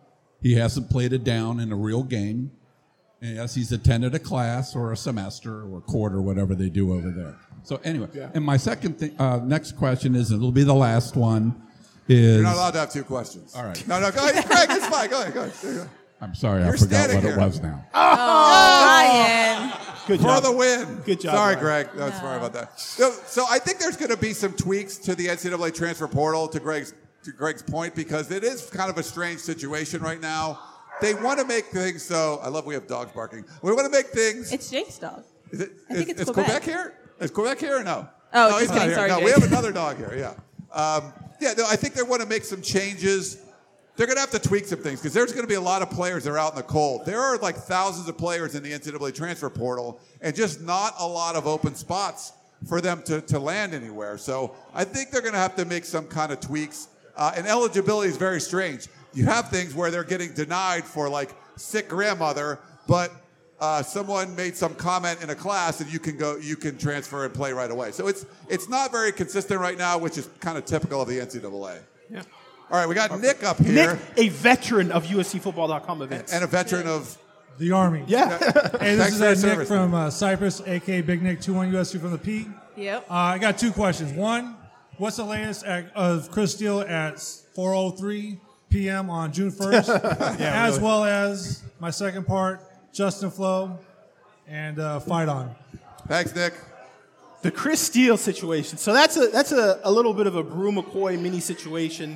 He hasn't played it down in a real game. And yes, he's attended a class or a semester or a quarter, whatever they do over there. So anyway, and my next question is, and it'll be the last one, is... You're not allowed to have 2 questions. All right. No, go ahead, Greg, it's fine. Go ahead. I'm sorry, You're I forgot standing what here. it was now. Ryan. Good For job. the win. Good job, Sorry, Ryan. Greg. No, sorry about that. So I think there's going to be some tweaks to the NCAA transfer portal, to Greg's point, because it is kind of a strange situation right now. They want to make things so... I love we have dogs barking. We want to make things... It's Jake's dog. Is it? I think it's is Quebec. here? Is Quebec here or no? Oh, no, just he's not kidding. here. Sorry, no, Jake. we have another dog here. Yeah. I think they want to make some changes. They're going to have to tweak some things because there's going to be a lot of players that are out in the cold. There are like thousands of players in the NCAA transfer portal and just not a lot of open spots for them to land anywhere. So I think they're going to have to make some kind of tweaks. And eligibility is very strange. You have things where they're getting denied for like sick grandmother, but someone made some comment in a class and you can transfer and play right away. So it's not very consistent right now, which is kind of typical of the NCAA. Yeah. All right, we got Nick up here. Nick, a veteran of USCFootball.com events. And a veteran of... The Army. Yeah. Hey, Thanks this for your is Nick service, from Cyprus, a.k.a. Big Nick, 21 USC from the Peak. Yep. I got 2 questions. One, what's the latest of Chris Steele at 4:03 p.m. on June 1st? As well as my second part, Justin Flo and Fight On. Thanks, Nick. The Chris Steele situation. So that's a little bit of a Brew McCoy mini situation.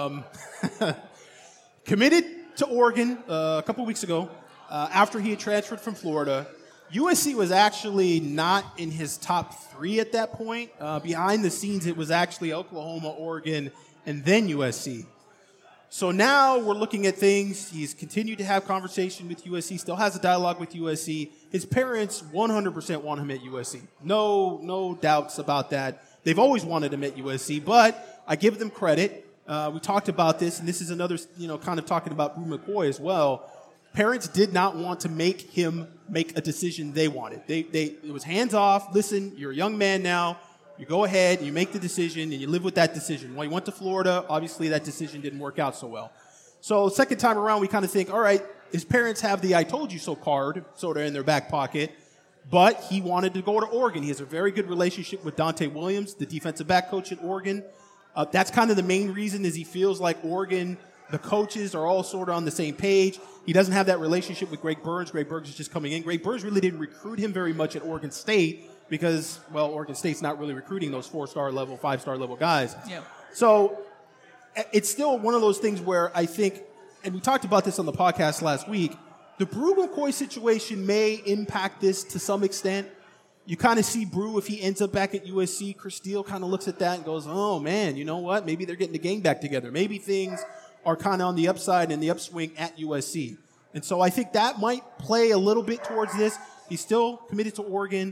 Committed to Oregon a couple weeks ago after he had transferred from Florida. USC was actually not in his top 3 at that point. Behind the scenes, it was actually Oklahoma, Oregon, and then USC. So now we're looking at things. He's continued to have conversation with USC, still has a dialogue with USC. His parents 100% want him at USC. No doubts about that. They've always wanted him at USC, but I give them credit. We talked about this, and this is another, kind of talking about Brew McCoy as well. Parents did not want to make him make a decision they wanted. It was hands off. Listen, you're a young man now. You go ahead, and you make the decision, and you live with that decision. Well, he went to Florida. Obviously, that decision didn't work out so well. So second time around, we kind of think, all right, his parents have the I told you so card sort of in their back pocket, but he wanted to go to Oregon. He has a very good relationship with Dante Williams, the defensive back coach at Oregon. That's kind of the main reason is he feels like Oregon, the coaches are all sort of on the same page. He doesn't have that relationship with Greg Burns. Greg Burns is just coming in. Greg Burns really didn't recruit him very much at Oregon State because, well, Oregon State's not really recruiting those 4-star level, 5-star level guys. Yeah. So it's still one of those things where I think, and we talked about this on the podcast last week, the Brew McCoy situation may impact this to some extent. You kind of see Brew, if he ends up back at USC, Chris Steele kind of looks at that and goes, oh, man, you know what? Maybe they're getting the gang back together. Maybe things are kind of on the upside and the upswing at USC. And so I think that might play a little bit towards this. He's still committed to Oregon.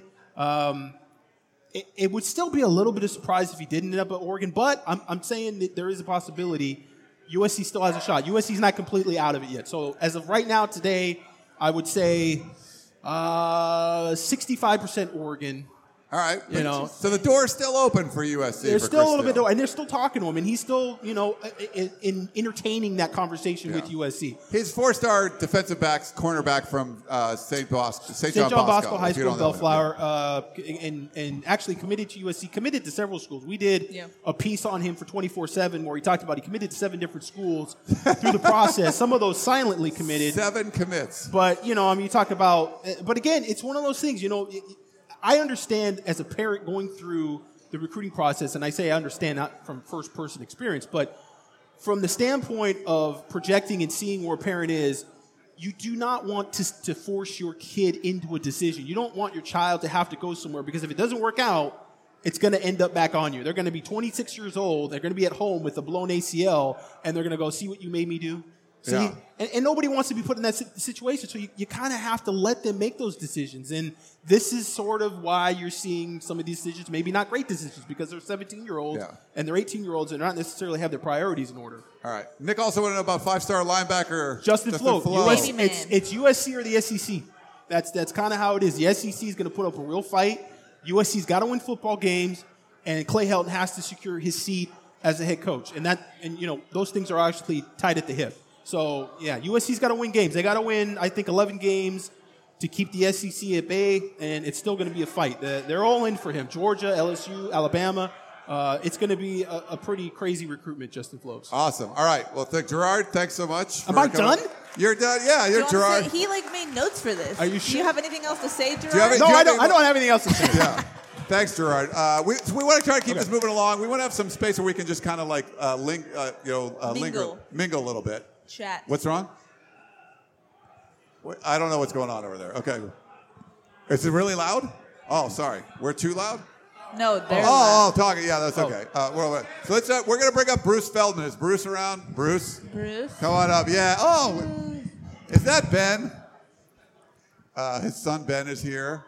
It would still be a little bit of surprise if he didn't end up at Oregon, but I'm saying that there is a possibility USC still has a shot. USC's not completely out of it yet. So as of right now, today, I would say 65% Oregon. All right. You know, so the door's still open for USC. There's for still a Chris little bit, Steele. and they're still talking to him, and he's still, in entertaining that conversation with USC. His 4-star defensive backs, cornerback from St. John Bosco High if you School, don't know Bellflower, and actually committed to USC, committed to several schools. We did a piece on him for 24/7 where he talked about he committed to 7 different schools through the process. Some of those silently committed. 7 commits. But, you talk about, but again, it's one of those things, I understand as a parent going through the recruiting process, and I say I understand not from first-person experience, but from the standpoint of projecting and seeing where a parent is, you do not want to force your kid into a decision. You don't want your child to have to go somewhere because if it doesn't work out, it's going to end up back on you. They're going to be 26 years old. They're going to be at home with a blown ACL, and they're going to go, see what you made me do? See? And nobody wants to be put in that situation, so you kind of have to let them make those decisions. And this is sort of why you're seeing some of these decisions, maybe not great decisions, because they're 17-year-olds and they're 18-year-olds and not necessarily have their priorities in order. All right. Nick also wanted to know about 5-star linebacker Justin Flo. Baby man. It's USC or the SEC. That's kind of how it is. The SEC is going to put up a real fight. USC's got to win football games, and Clay Helton has to secure his seat as a head coach. And those things are actually tied at the hip. So, yeah, USC's got to win games. They got to win, I think, 11 games to keep the SEC at bay, and it's still going to be a fight. They're all in for him. Georgia, LSU, Alabama. It's going to be a pretty crazy recruitment, Justin Flores. Awesome. All right. Well, Gerard, thanks so much. Am I done? You're done? Yeah, you're Gerard. He made notes for this. Are you sure? Do you have anything else to say, Gerard? No, I don't have anything else to say. Yeah. Thanks, Gerard. We want to try to keep this moving along. We want to have some space where we can just kind of like mingle a little bit. Chat. What's wrong? I don't know what's going on over there. Okay. Is it really loud? Oh, sorry. We're too loud? No, they're loud. Talking. Yeah, that's okay. So let's. We're going to bring up Bruce Feldman. Is Bruce around? Bruce? Come on up. Yeah. Oh, is that Ben? His son Ben is here.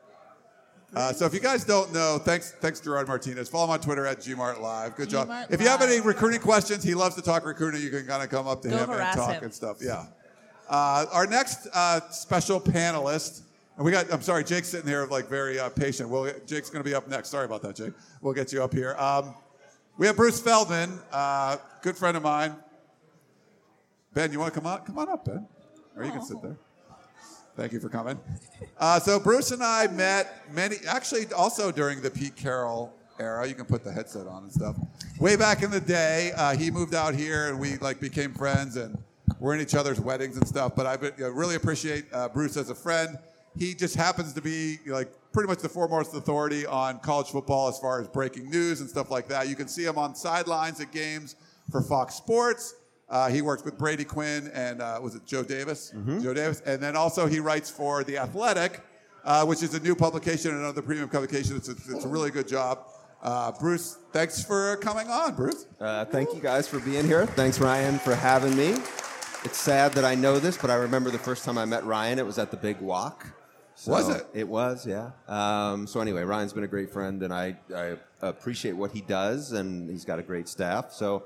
So if you guys don't know, thanks Gerard Martinez. Follow him on Twitter at GMartLive. Good job. If you have any recruiting questions, he loves to talk recruiting. You can kind of come up to him and talk and stuff. Yeah. Our next special panelist, and I'm sorry, Jake's sitting here like very patient. Jake's going to be up next. Sorry about that, Jake. We'll get you up here. We have Bruce Feldman, good friend of mine. Ben, you want to come on? Come on up, Ben. Or you can sit there. Thank you for coming. So Bruce and I met actually also during the Pete Carroll era. You can put the headset on and stuff. Way back in the day, he moved out here and we became friends and we're in each other's weddings and stuff. But I really appreciate Bruce as a friend. He just happens to be pretty much the foremost authority on college football as far as breaking news and stuff like that. You can see him on sidelines at games for Fox Sports. He works with Brady Quinn and was it Joe Davis? Mm-hmm. Joe Davis. And then also he writes for The Athletic, which is a new publication and another premium publication. It's a really good job. Bruce, thanks for coming on, Bruce. Thank you guys for being here. Thanks, Ryan, for having me. It's sad that I know this, but I remember the first time I met Ryan, it was at the Big Walk. So was it? It was, yeah. So anyway, Ryan's been a great friend, and I appreciate what he does, and he's got a great staff. So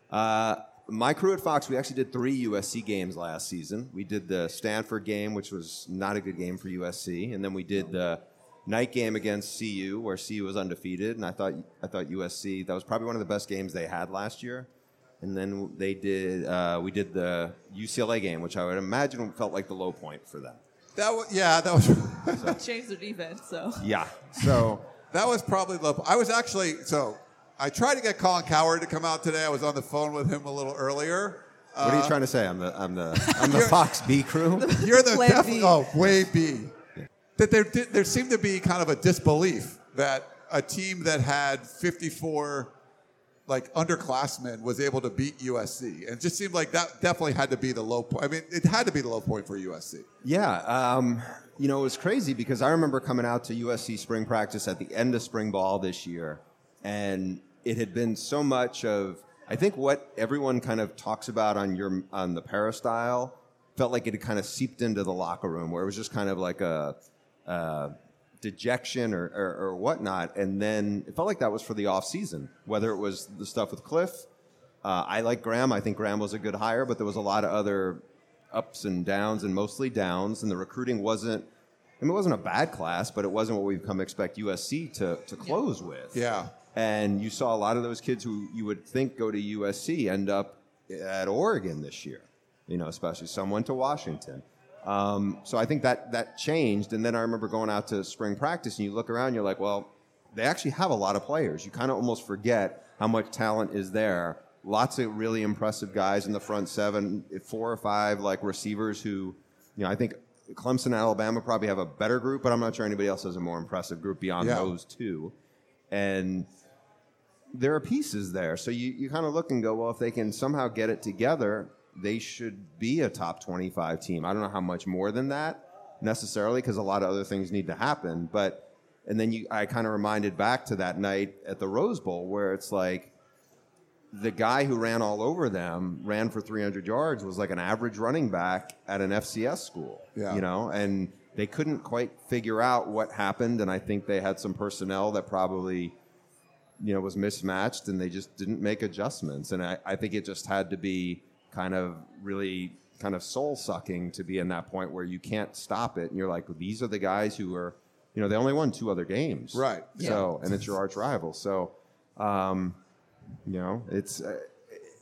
my crew at Fox, we actually did 3 USC games last season. We did the Stanford game, which was not a good game for USC, and then we did the night game against CU, where CU was undefeated, and I thought USC, that was probably one of the best games they had last year. And then we did the UCLA game, which I would imagine felt like the low point for them. That was changed their defense, so. Yeah. So that was probably low. I tried to get Colin Cowherd to come out today. I was on the phone with him a little earlier. What are you trying to say? I'm the Fox B crew. You're the way B. Yeah. That there seemed to be kind of a disbelief that a team that had 54 underclassmen was able to beat USC, and it just seemed like that definitely had to be the low point. I mean, it had to be the low point for USC. Yeah. It was crazy because I remember coming out to USC spring practice at the end of spring ball this year. And it had been so much of, I think what everyone kind of talks about on the Peristyle felt like it had kind of seeped into the locker room, where it was just kind of like a dejection or whatnot. And then it felt like that was for the off season, whether it was the stuff with Cliff. I like Graham. I think Graham was a good hire, but there was a lot of other ups and downs, and mostly downs. And the recruiting wasn't a bad class, but it wasn't what we've come to expect USC to close with. Yeah. And you saw a lot of those kids who you would think go to USC end up at Oregon this year, especially some went to Washington. So I think that changed. And then I remember going out to spring practice, and you look around, you're like, well, they actually have a lot of players. You kind of almost forget how much talent is there. Lots of really impressive guys in the front 7, 4 or 5 receivers who, I think Clemson and Alabama probably have a better group, but I'm not sure anybody else has a more impressive group beyond those 2. And there are pieces there. So you kind of look and go, well, if they can somehow get it together, they should be a top 25 team. I don't know how much more than that necessarily, because a lot of other things need to happen. And then I kind of reminded back to that night at the Rose Bowl, where it's like the guy who ran all over them, ran for 300 yards, was like an average running back at an FCS school, and they couldn't quite figure out what happened. And I think they had some personnel that probably was mismatched, and they just didn't make adjustments. And I think it just had to be kind of really kind of soul-sucking to be in that point where you can't stop it. And you're like, well, these are the guys who are, they only won 2 other games. Right. So, and it's your arch rival. So, it's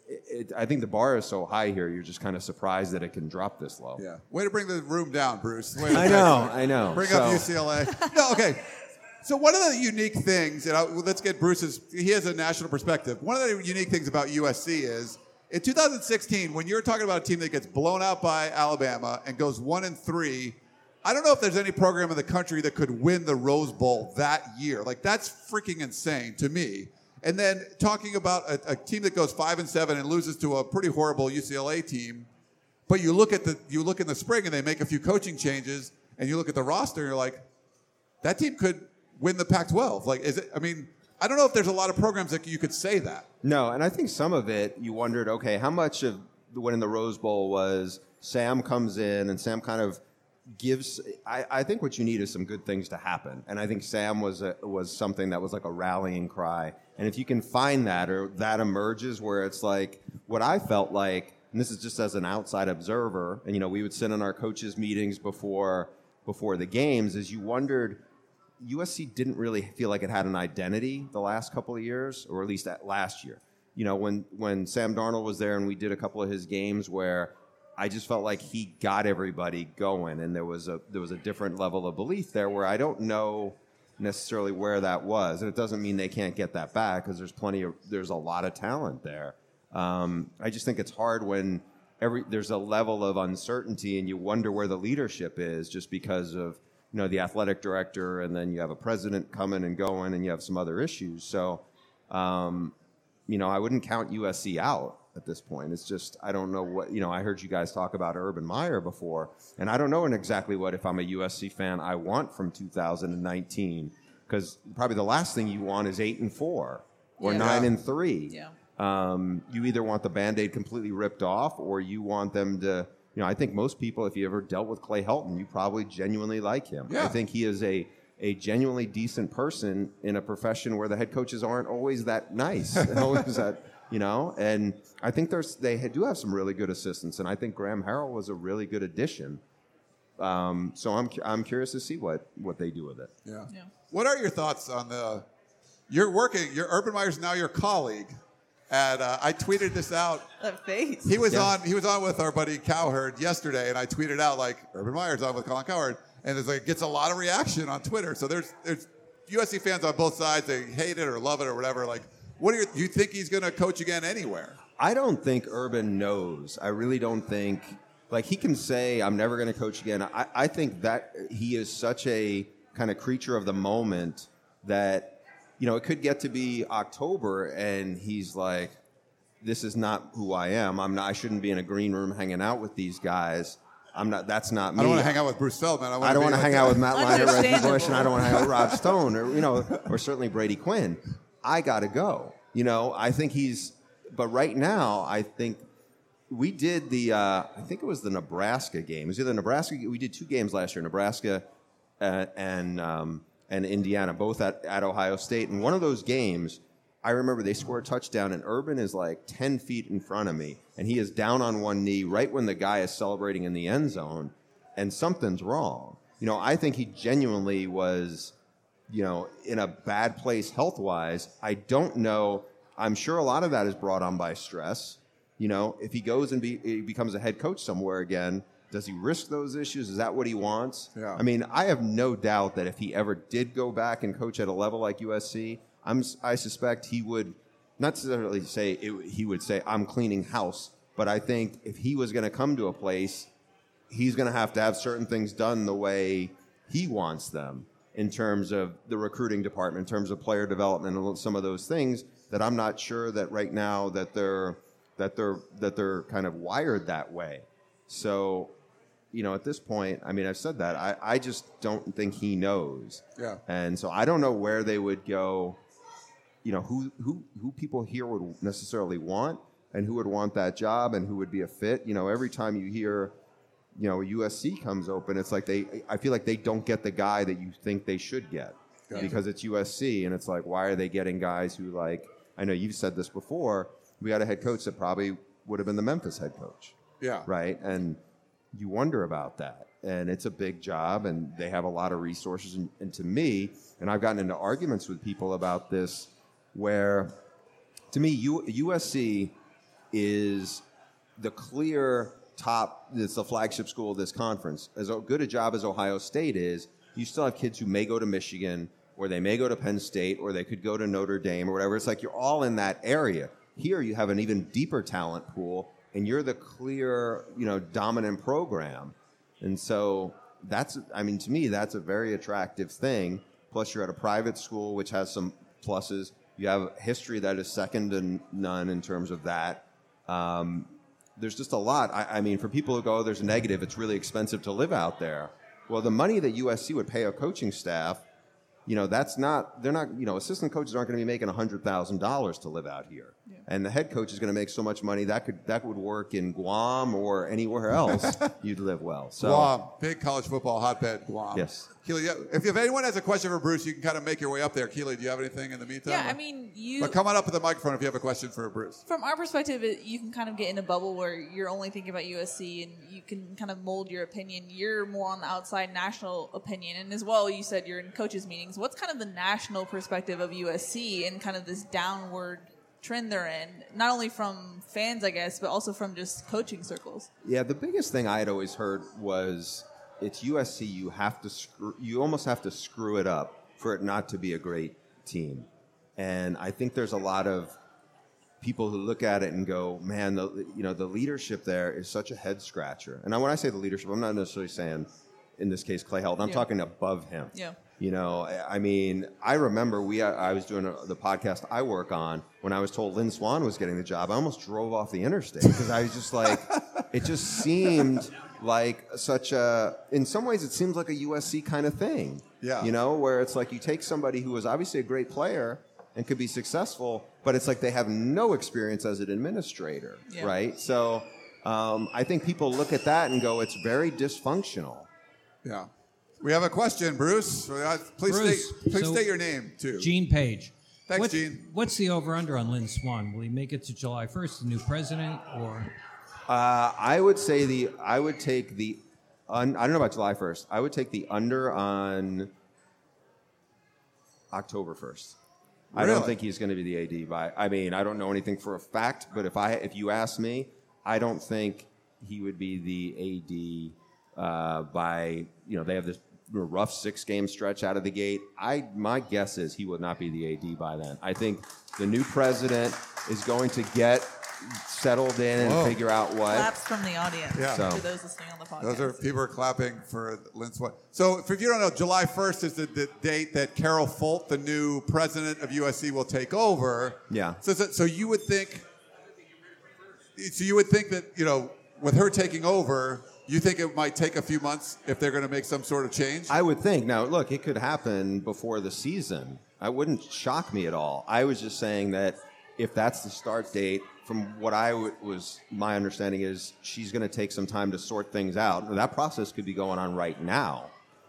I think the bar is so high here. You're just kind of surprised that it can drop this low. Yeah. Way to bring the room down, Bruce. I know. Bring up UCLA. No, okay. So one of the unique things, let's get Bruce's, he has a national perspective. One of the unique things about USC is, in 2016, when you're talking about a team that gets blown out by Alabama and goes 1-3, I don't know if there's any program in the country that could win the Rose Bowl that year. Like, that's freaking insane to me. And then talking about a team that goes 5-7 and loses to a pretty horrible UCLA team, but you look in the spring and they make a few coaching changes, and you look at the roster and you're like, that team could win the Pac-12. Like, I don't know if there's a lot of programs that you could say that. No, and I think some of it, you wondered, okay, how much of winning the Rose Bowl was Sam comes in and Sam kind of gives. I think what you need is some good things to happen, and I think Sam was something that was like a rallying cry. And if you can find that, or that emerges where it's like what I felt like, and this is just as an outside observer, and we would sit in our coaches' meetings before the games, is you wondered. USC didn't really feel like it had an identity the last couple of years, or at least last year. When Sam Darnold was there and we did a couple of his games where I just felt like he got everybody going, and there was a different level of belief there where I don't know necessarily where that was, and it doesn't mean they can't get that back because there's a lot of talent there. I just think it's hard when there's a level of uncertainty and you wonder where the leadership is just because of the athletic director, and then you have a president coming and going, and you have some other issues. So, I wouldn't count USC out at this point. It's just, I don't know what, I heard you guys talk about Urban Meyer before, and I don't know exactly what, if I'm a USC fan, I want from 2019, because probably the last thing you want is 8-4 or 9-3. Yeah. You either want the Band-Aid completely ripped off, or you want them to, I think most people, if you ever dealt with Clay Helton, you probably genuinely like him. Yeah. I think he is a genuinely decent person in a profession where the head coaches aren't always that nice. Always that, and I think they do have some really good assistants, and I think Graham Harrell was a really good addition. So I'm curious to see what they do with it. Yeah. What are your thoughts on your Urban Meyer's now your colleague. I tweeted this out. That face. He was on with our buddy Cowherd yesterday, and I tweeted out like Urban Meyer's on with Colin Cowherd, and it gets a lot of reaction on Twitter. So there's USC fans on both sides. They hate it or love it or whatever. Like, do you think he's going to coach again anywhere? I don't think Urban knows. I really don't think. Like, he can say, I'm never going to coach again. I think that he is such a kind of creature of the moment that. It could get to be October, and he's like, "This is not who I am. I shouldn't be in a green room hanging out with these guys. I'm not. That's not me. I don't want to hang out with Bruce Feldman. I don't want to hang out with Matt Leinart, Reggie Bush, and I don't want to hang out with Rob Stone, or certainly Brady Quinn. I got to go. I think But right now, I think we did I think it was the Nebraska game. It was either Nebraska. We did two games last year, Nebraska and Indiana, both at Ohio State. And one of those games, I remember they scored a touchdown, and Urban is like 10 feet in front of me, and he is down on one knee right when the guy is celebrating in the end zone, and something's wrong. I think he genuinely was, in a bad place health-wise. I don't know. I'm sure a lot of that is brought on by stress. If he goes and he becomes a head coach somewhere again, does he risk those issues? Is that what he wants? Yeah. I have no doubt that if he ever did go back and coach at a level like USC, I suspect he would not necessarily say he would say, I'm cleaning house, but I think if he was going to come to a place, he's going to have certain things done the way he wants them in terms of the recruiting department, in terms of player development, and some of those things that I'm not sure that right now that they're kind of wired that way. So, at this point, I've said that. I just don't think he knows. Yeah. And so I don't know where they would go, who people here would necessarily want, and who would want that job, and who would be a fit. Every time you hear, USC comes open, it's like I feel like they don't get the guy that you think they should get. Gotcha. Because it's USC, and it's like, why are they getting guys who, like, I know you've said this before, we had a head coach that probably would have been the Memphis head coach. Yeah. Right? And you wonder about that. And it's a big job, and they have a lot of resources. And to me, and I've gotten into arguments with people about this, where, to me, USC is the clear top. It's the flagship school of this conference. As good a job as Ohio State is, you still have kids who may go to Michigan, or they may go to Penn State, or they could go to Notre Dame or whatever. It's like you're all in that area. Here you have an even deeper talent pool, and you're the clear, dominant program. And so to me, that's a very attractive thing. Plus, you're at a private school, which has some pluses. You have history that is second to none in terms of that. There's just a lot. For people who go, there's a negative. It's really expensive to live out there. Well, the money that USC would pay a coaching staff, assistant coaches aren't going to be making $100,000 to live out here. Yeah. And the head coach is going to make so much money that would work in Guam or anywhere else. You'd live well. So Guam, big college football hotbed, Guam. Yes. Keely, if anyone has a question for Bruce, you can kind of make your way up there. Keely, do you have anything in the meantime? Yeah, But come on up with the microphone if you have a question for Bruce. From our perspective, you can kind of get in a bubble where you're only thinking about USC and you can kind of mold your opinion. You're more on the outside national opinion. And as well, you said you're in coaches' meetings. What's kind of the national perspective of USC and kind of this downward trend they're in, not only from fans, I guess, but also from just coaching circles? Yeah, the biggest thing I had always heard was it's USC. You almost have to screw it up for it not to be a great team. And I think there's a lot of people who look at it and go, man, the leadership there is such a head scratcher. And when I say the leadership, I'm not necessarily saying, in this case, Clay Helton. I'm talking above him. Yeah. I remember I was doing the podcast I work on when I was told Lynn Swann was getting the job. I almost drove off the interstate because I was just like, it just seemed like in some ways it seems like a USC kind of thing. Yeah. Where it's like you take somebody who was obviously a great player and could be successful, but it's like they have no experience as an administrator, right? So I think people look at that and go, it's very dysfunctional. Yeah. We have a question, Bruce. Please state your name, too. Gene Page. Thanks, Gene. What's the over-under on Lynn Swann? Will he make it to July 1st, the new president, or? I would say I would take the, I don't know about July 1st. I would take the under on October 1st. Really? I don't think he's going to be the AD I don't know anything for a fact, but if you ask me, I don't think he would be the AD they have this rough 6-game stretch out of the gate. My guess is he would not be the AD by then. I think the new president is going to get settled in and figure out what. Claps from the audience. Yeah. For those listening on the podcast. Those are people are clapping for Lynn Swann. So if you don't know, July 1st is the date that Carol Folt, the new president of USC, will take over. Yeah. So you would think. So you would think that with her taking over, you think it might take a few months if they're going to make some sort of change? I would think. Now, look, it could happen before the season. It wouldn't shock me at all. I was just saying that if that's the start date, from what my understanding is she's going to take some time to sort things out. That process could be going on right now.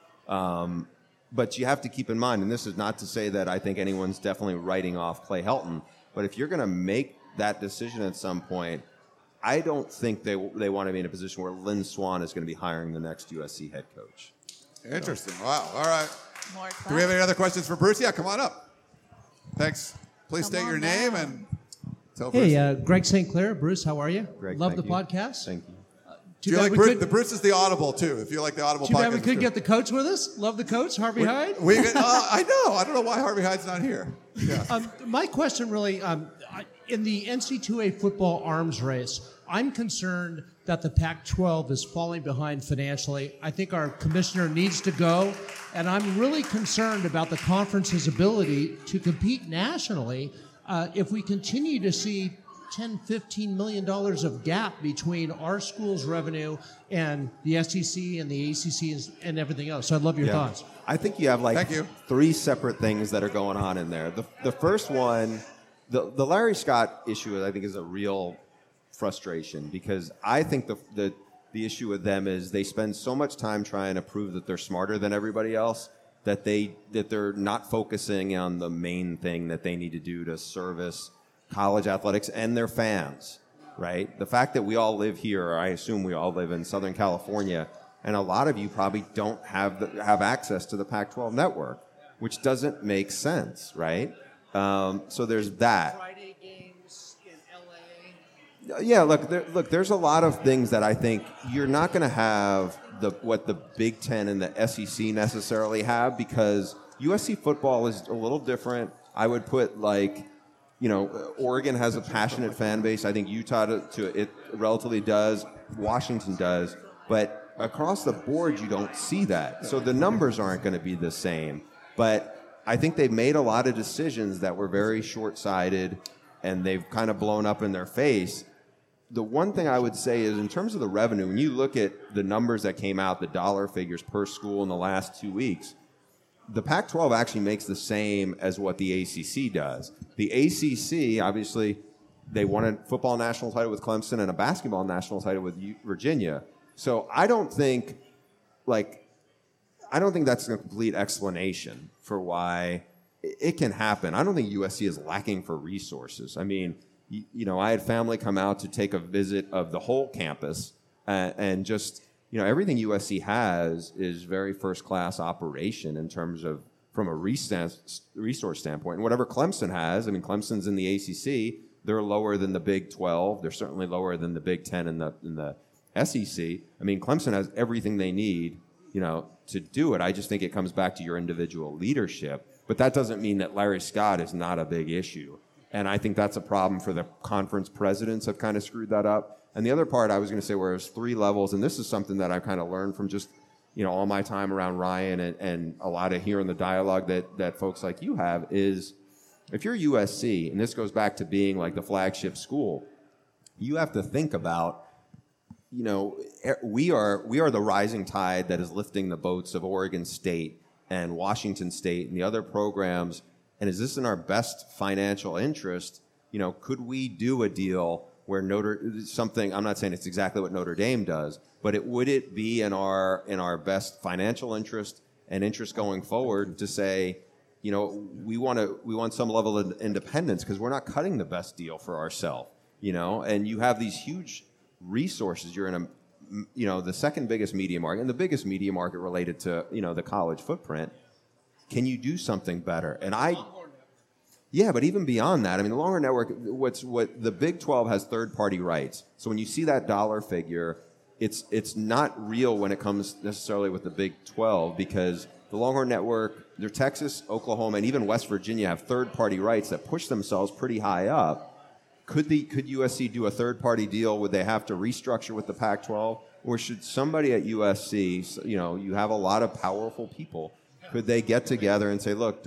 But you have to keep in mind, and this is not to say that I think anyone's definitely writing off Clay Helton, but if you're going to make that decision at some point, I don't think they want to be in a position where Lynn Swann is going to be hiring the next USC head coach. Interesting. Wow. All right. More Do we have any other questions for Bruce? Yeah, come on up. Thanks. Please state your name and tell Bruce. Hey, Greg St. Clair. Bruce, how are you? Greg, Love the thank you. podcast. Thank you. Do you like Bruce? The Bruce is the Audible, too, if you like the Audible Too podcast. bad we couldn't get the coach with us. Love the coach, Harvey Hyde. I know. I don't know why Harvey Hyde's not here. Yeah. My question really, in the NC2A football arms race, I'm concerned that the Pac-12 is falling behind financially. I think our commissioner needs to go, and I'm really concerned about the conference's ability to compete nationally if we continue to see $10, $15 million of gap between our school's revenue and the SEC and the ACC and everything else. So I'd love your thoughts. I think you have three separate things that are going on in there. The first one, the Larry Scott issue, I think, is a real frustration because I think the issue with them is they spend so much time trying to prove that they're smarter than everybody else that they're not focusing on the main thing that they need to do to service college athletics and their fans, right? The fact that we all live here, or I assume we all live in Southern California, and a lot of you probably don't have access to the Pac-12 network, which doesn't make sense, right? So there's that. Friday games in LA. Yeah, look. There's a lot of things that I think you're not going to have what the Big Ten and the SEC necessarily have, because USC football is a little different. I would put Oregon has a passionate fan base. I think Utah it relatively does. Washington does, but across the board you don't see that. So the numbers aren't going to be the same. But I think they've made a lot of decisions that were very short-sighted, and they've kind of blown up in their face. The one thing I would say is, in terms of the revenue, when you look at the numbers that came out, the dollar figures per school in the last 2 weeks, the Pac-12 actually makes the same as what the ACC does. The ACC, obviously, they won a football national title with Clemson and a basketball national title with Virginia. So I don't think that's a complete explanation for why it can happen. I don't think USC is lacking for resources. I mean, I had family come out to take a visit of the whole campus, and just, everything USC has is very first-class operation in terms of, from a resource standpoint. And whatever Clemson has, I mean, Clemson's in the ACC, they're lower than the Big 12. They're certainly lower than the Big 10 and the SEC. I mean, Clemson has everything they need, to do it. I just think it comes back to your individual leadership. But that doesn't mean that Larry Scott is not a big issue. And I think that's a problem for the conference presidents have kind of screwed that up. And the other part I was going to say, where there's 3 levels, and this is something that I've kind of learned from just, all my time around Ryan and a lot of hearing the dialogue that folks like you have, is if you're USC, and this goes back to being like the flagship school, you have to think about, we are the rising tide that is lifting the boats of Oregon State and Washington State and the other programs. And is this in our best financial interest? Could we do a deal where I'm not saying it's exactly what Notre Dame does, but would it be in our best financial interest and interest going forward to say, we want some level of independence, because we're not cutting the best deal for ourselves, and you have these huge resources. You're in the second biggest media market and the biggest media market related to, the college footprint. Can you do something better? And but even beyond that, I mean, the Longhorn Network, what the Big 12 has third-party rights. So when you see that dollar figure, it's not real when it comes necessarily with the Big 12, because the Longhorn Network, Texas, Oklahoma, and even West Virginia have third-party rights that push themselves pretty high up. Could USC do a third-party deal? Would they have to restructure with the Pac-12? Or should somebody at USC, you have a lot of powerful people, could they get together and say, look,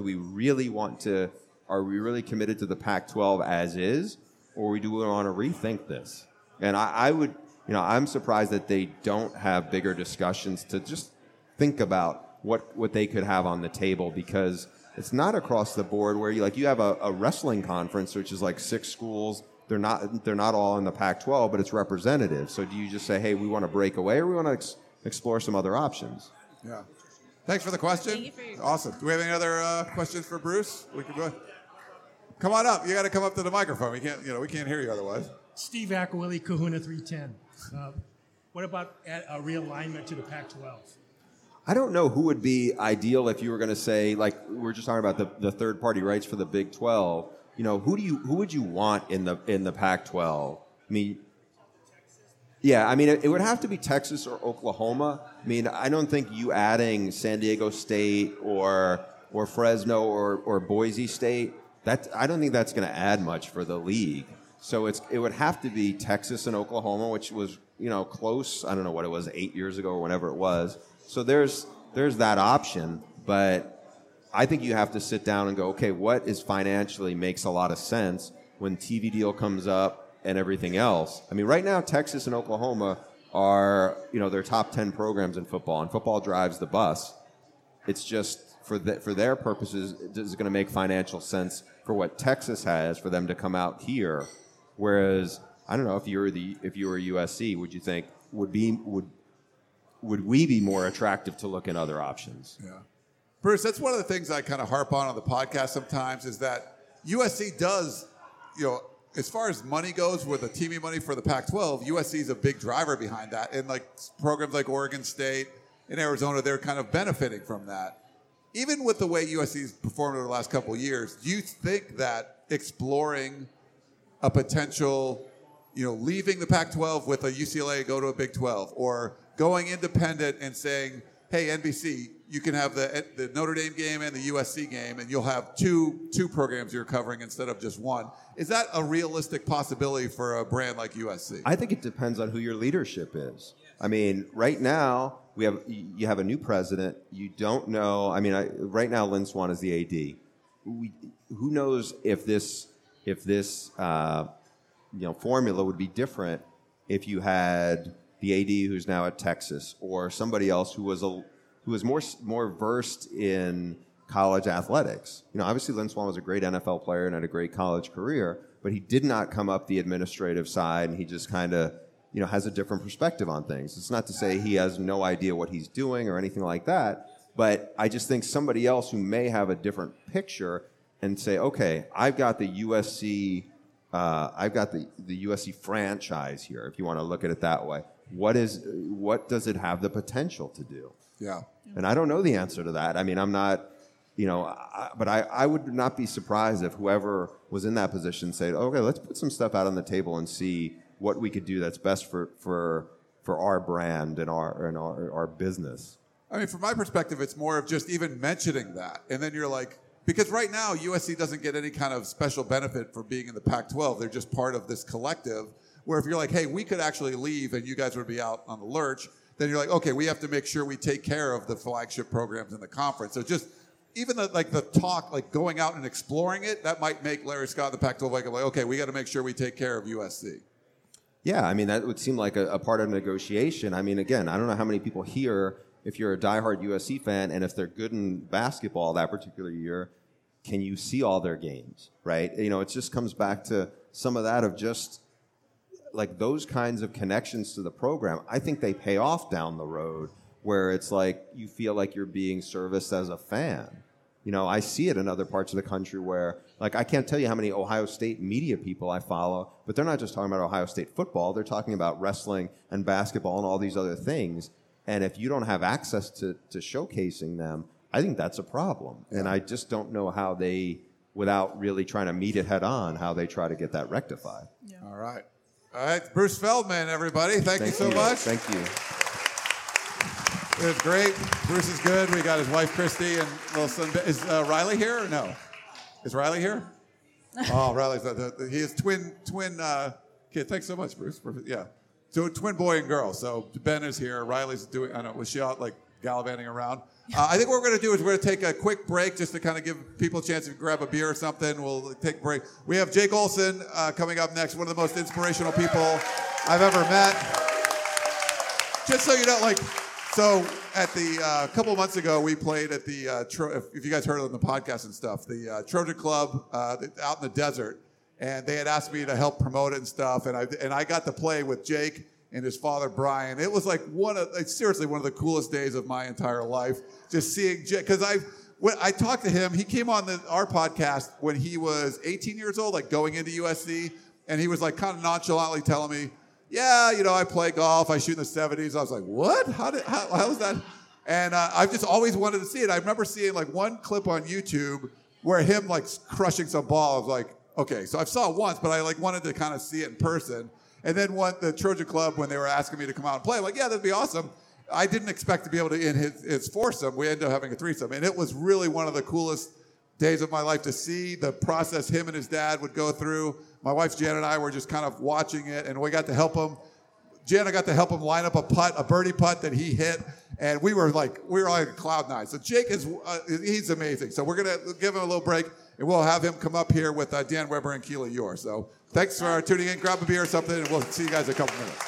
are we really committed to the Pac-12 as is, or do we want to rethink this? And I'm surprised that they don't have bigger discussions to just think about what they could have on the table, because it's not across the board where you have a wrestling conference, which is like 6 schools. They're not all in the Pac-12, but it's representative. So do you just say, hey, we want to break away, or we want to explore some other options? Yeah. Thanks for the question. Awesome. Do we have any other questions for Bruce? We can go. Come on up. You got to come up to the microphone. We can't hear you otherwise. Steve Aquilli, Kahuna 310. What about a realignment to the Pac-12? I don't know who would be ideal if you were going to say, like we're just talking about the third-party rights for the Big 12. Who would you want in the Pac-12? I mean, it would have to be Texas or Oklahoma. I mean, I don't think you adding San Diego State or Fresno or Boise State, I don't think that's going to add much for the league. So it would have to be Texas and Oklahoma, which was close. I don't know what it was, 8 years ago or whenever it was. So there's that option, but I think you have to sit down and go, okay, what is financially makes a lot of sense when TV deal comes up and everything else. I mean, right now Texas and Oklahoma are their top 10 programs in football, and football drives the bus. It's just for their purposes, is it going to make financial sense for what Texas has for them to come out here? Whereas I don't know, if you were USC, would you think would we be more attractive to look at other options? Yeah. Bruce, that's one of the things I kind of harp on the podcast sometimes, is that USC does, as far as money goes, with the TV money for the Pac-12, USC is a big driver behind that. And like programs like Oregon State and Arizona, they're kind of benefiting from that. Even with the way USC's performed over the last couple of years, do you think that exploring a potential, leaving the Pac-12 with a UCLA, go to a Big 12, or going independent and saying, hey, NBC, you can have the Notre Dame game and the USC game, and you'll have two programs you're covering instead of just one. Is that a realistic possibility for a brand like USC? I think it depends on who your leadership is. I mean, right now you have a new president. You don't know. I mean, right now Lynn Swann is the AD. Who knows if this formula would be different if you had the AD who's now at Texas, or somebody else who was more versed in college athletics. Obviously Lynn Swann was a great NFL player and had a great college career, but he did not come up the administrative side, and he just kind of has a different perspective on things. It's not to say he has no idea what he's doing or anything like that, but I just think somebody else who may have a different picture and say, okay, I've got the USC USC franchise here, if you want to look at it that way. What does it have the potential to do? Yeah. And I don't know the answer to that. I mean, I'm not, but I would not be surprised if whoever was in that position said, okay, let's put some stuff out on the table and see what we could do that's best for our brand and our business. I mean, from my perspective, it's more of just even mentioning that. And then you're like, because right now USC doesn't get any kind of special benefit for being in the Pac-12. They're just part of this collective, where if you're like, hey, we could actually leave and you guys would be out on the lurch, then you're like, okay, we have to make sure we take care of the flagship programs in the conference. So just even the talk, like going out and exploring it, that might make Larry Scott, the Pac-12, like, okay, we got to make sure we take care of USC. Yeah, I mean, that would seem like a part of negotiation. I mean, again, I don't know how many people here, if you're a diehard USC fan, and if they're good in basketball that particular year, can you see all their games, right? It just comes back to some of that of just like those kinds of connections to the program. I think they pay off down the road, where it's like you feel like you're being serviced as a fan. I see it in other parts of the country where, like, I can't tell you how many Ohio State media people I follow, but they're not just talking about Ohio State football. They're talking about wrestling and basketball and all these other things. And if you don't have access to showcasing them, I think that's a problem. Yeah. And I just don't know how they, without really trying to meet it head on, how they try to get that rectified. Yeah. All right, Bruce Feldman, everybody. Thank you so much. Thank you. It was great. Bruce is good. We got his wife, Christy, and little son. Is Riley here or no? Is Riley here? Oh, Riley's he is twin kid. Thanks so much, Bruce. Yeah. So twin boy and girl. So Ben is here. Riley's doing, I don't know, was she out like gallivanting around? I think what we're going to do is we're going to take a quick break just to kind of give people a chance to grab a beer or something. We'll take a break. We have Jake Olson coming up next, one of the most inspirational people I've ever met. Just so you know, so at the a couple of months ago, we played at the, if you guys heard of the podcast and stuff, the Trojan Club out in the desert. And they had asked me to help promote it and stuff. And I got to play with Jake and his father, Brian. It was like seriously one of the coolest days of my entire life. Just seeing Jake, because I talked to him. He came on our podcast when he was 18 years old, like going into USC. And he was like kind of nonchalantly telling me, yeah, I play golf. I shoot in the 70s. I was like, what? How was that? And I've just always wanted to see it. I remember seeing like one clip on YouTube where him like crushing some ball. I was like, okay, so I saw it once, but I like wanted to kind of see it in person. And then the Trojan Club, when they were asking me to come out and play, I'm like, yeah, that'd be awesome. I didn't expect to be able to, in his foursome, we ended up having a threesome. And it was really one of the coolest days of my life to see the process him and his dad would go through. My wife, Jan, and I were just kind of watching it, and we got to help him. Jan, I got to help him line up a birdie putt that he hit, and we were like cloud nine. So Jake he's amazing. So we're going to give him a little break, and we'll have him come up here with Dan Weber and Keela Eure. So thanks for tuning in. Grab a beer or something, and we'll see you guys in a couple minutes.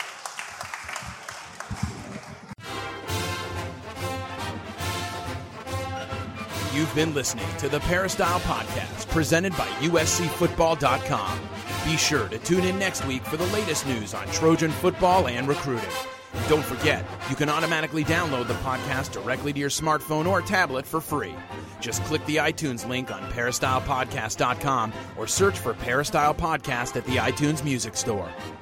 You've been listening to the Peristyle Podcast, presented by USCFootball.com. Be sure to tune in next week for the latest news on Trojan football and recruiting. And don't forget, you can automatically download the podcast directly to your smartphone or tablet for free. Just click the iTunes link on peristylepodcast.com or search for Peristyle Podcast at the iTunes Music Store.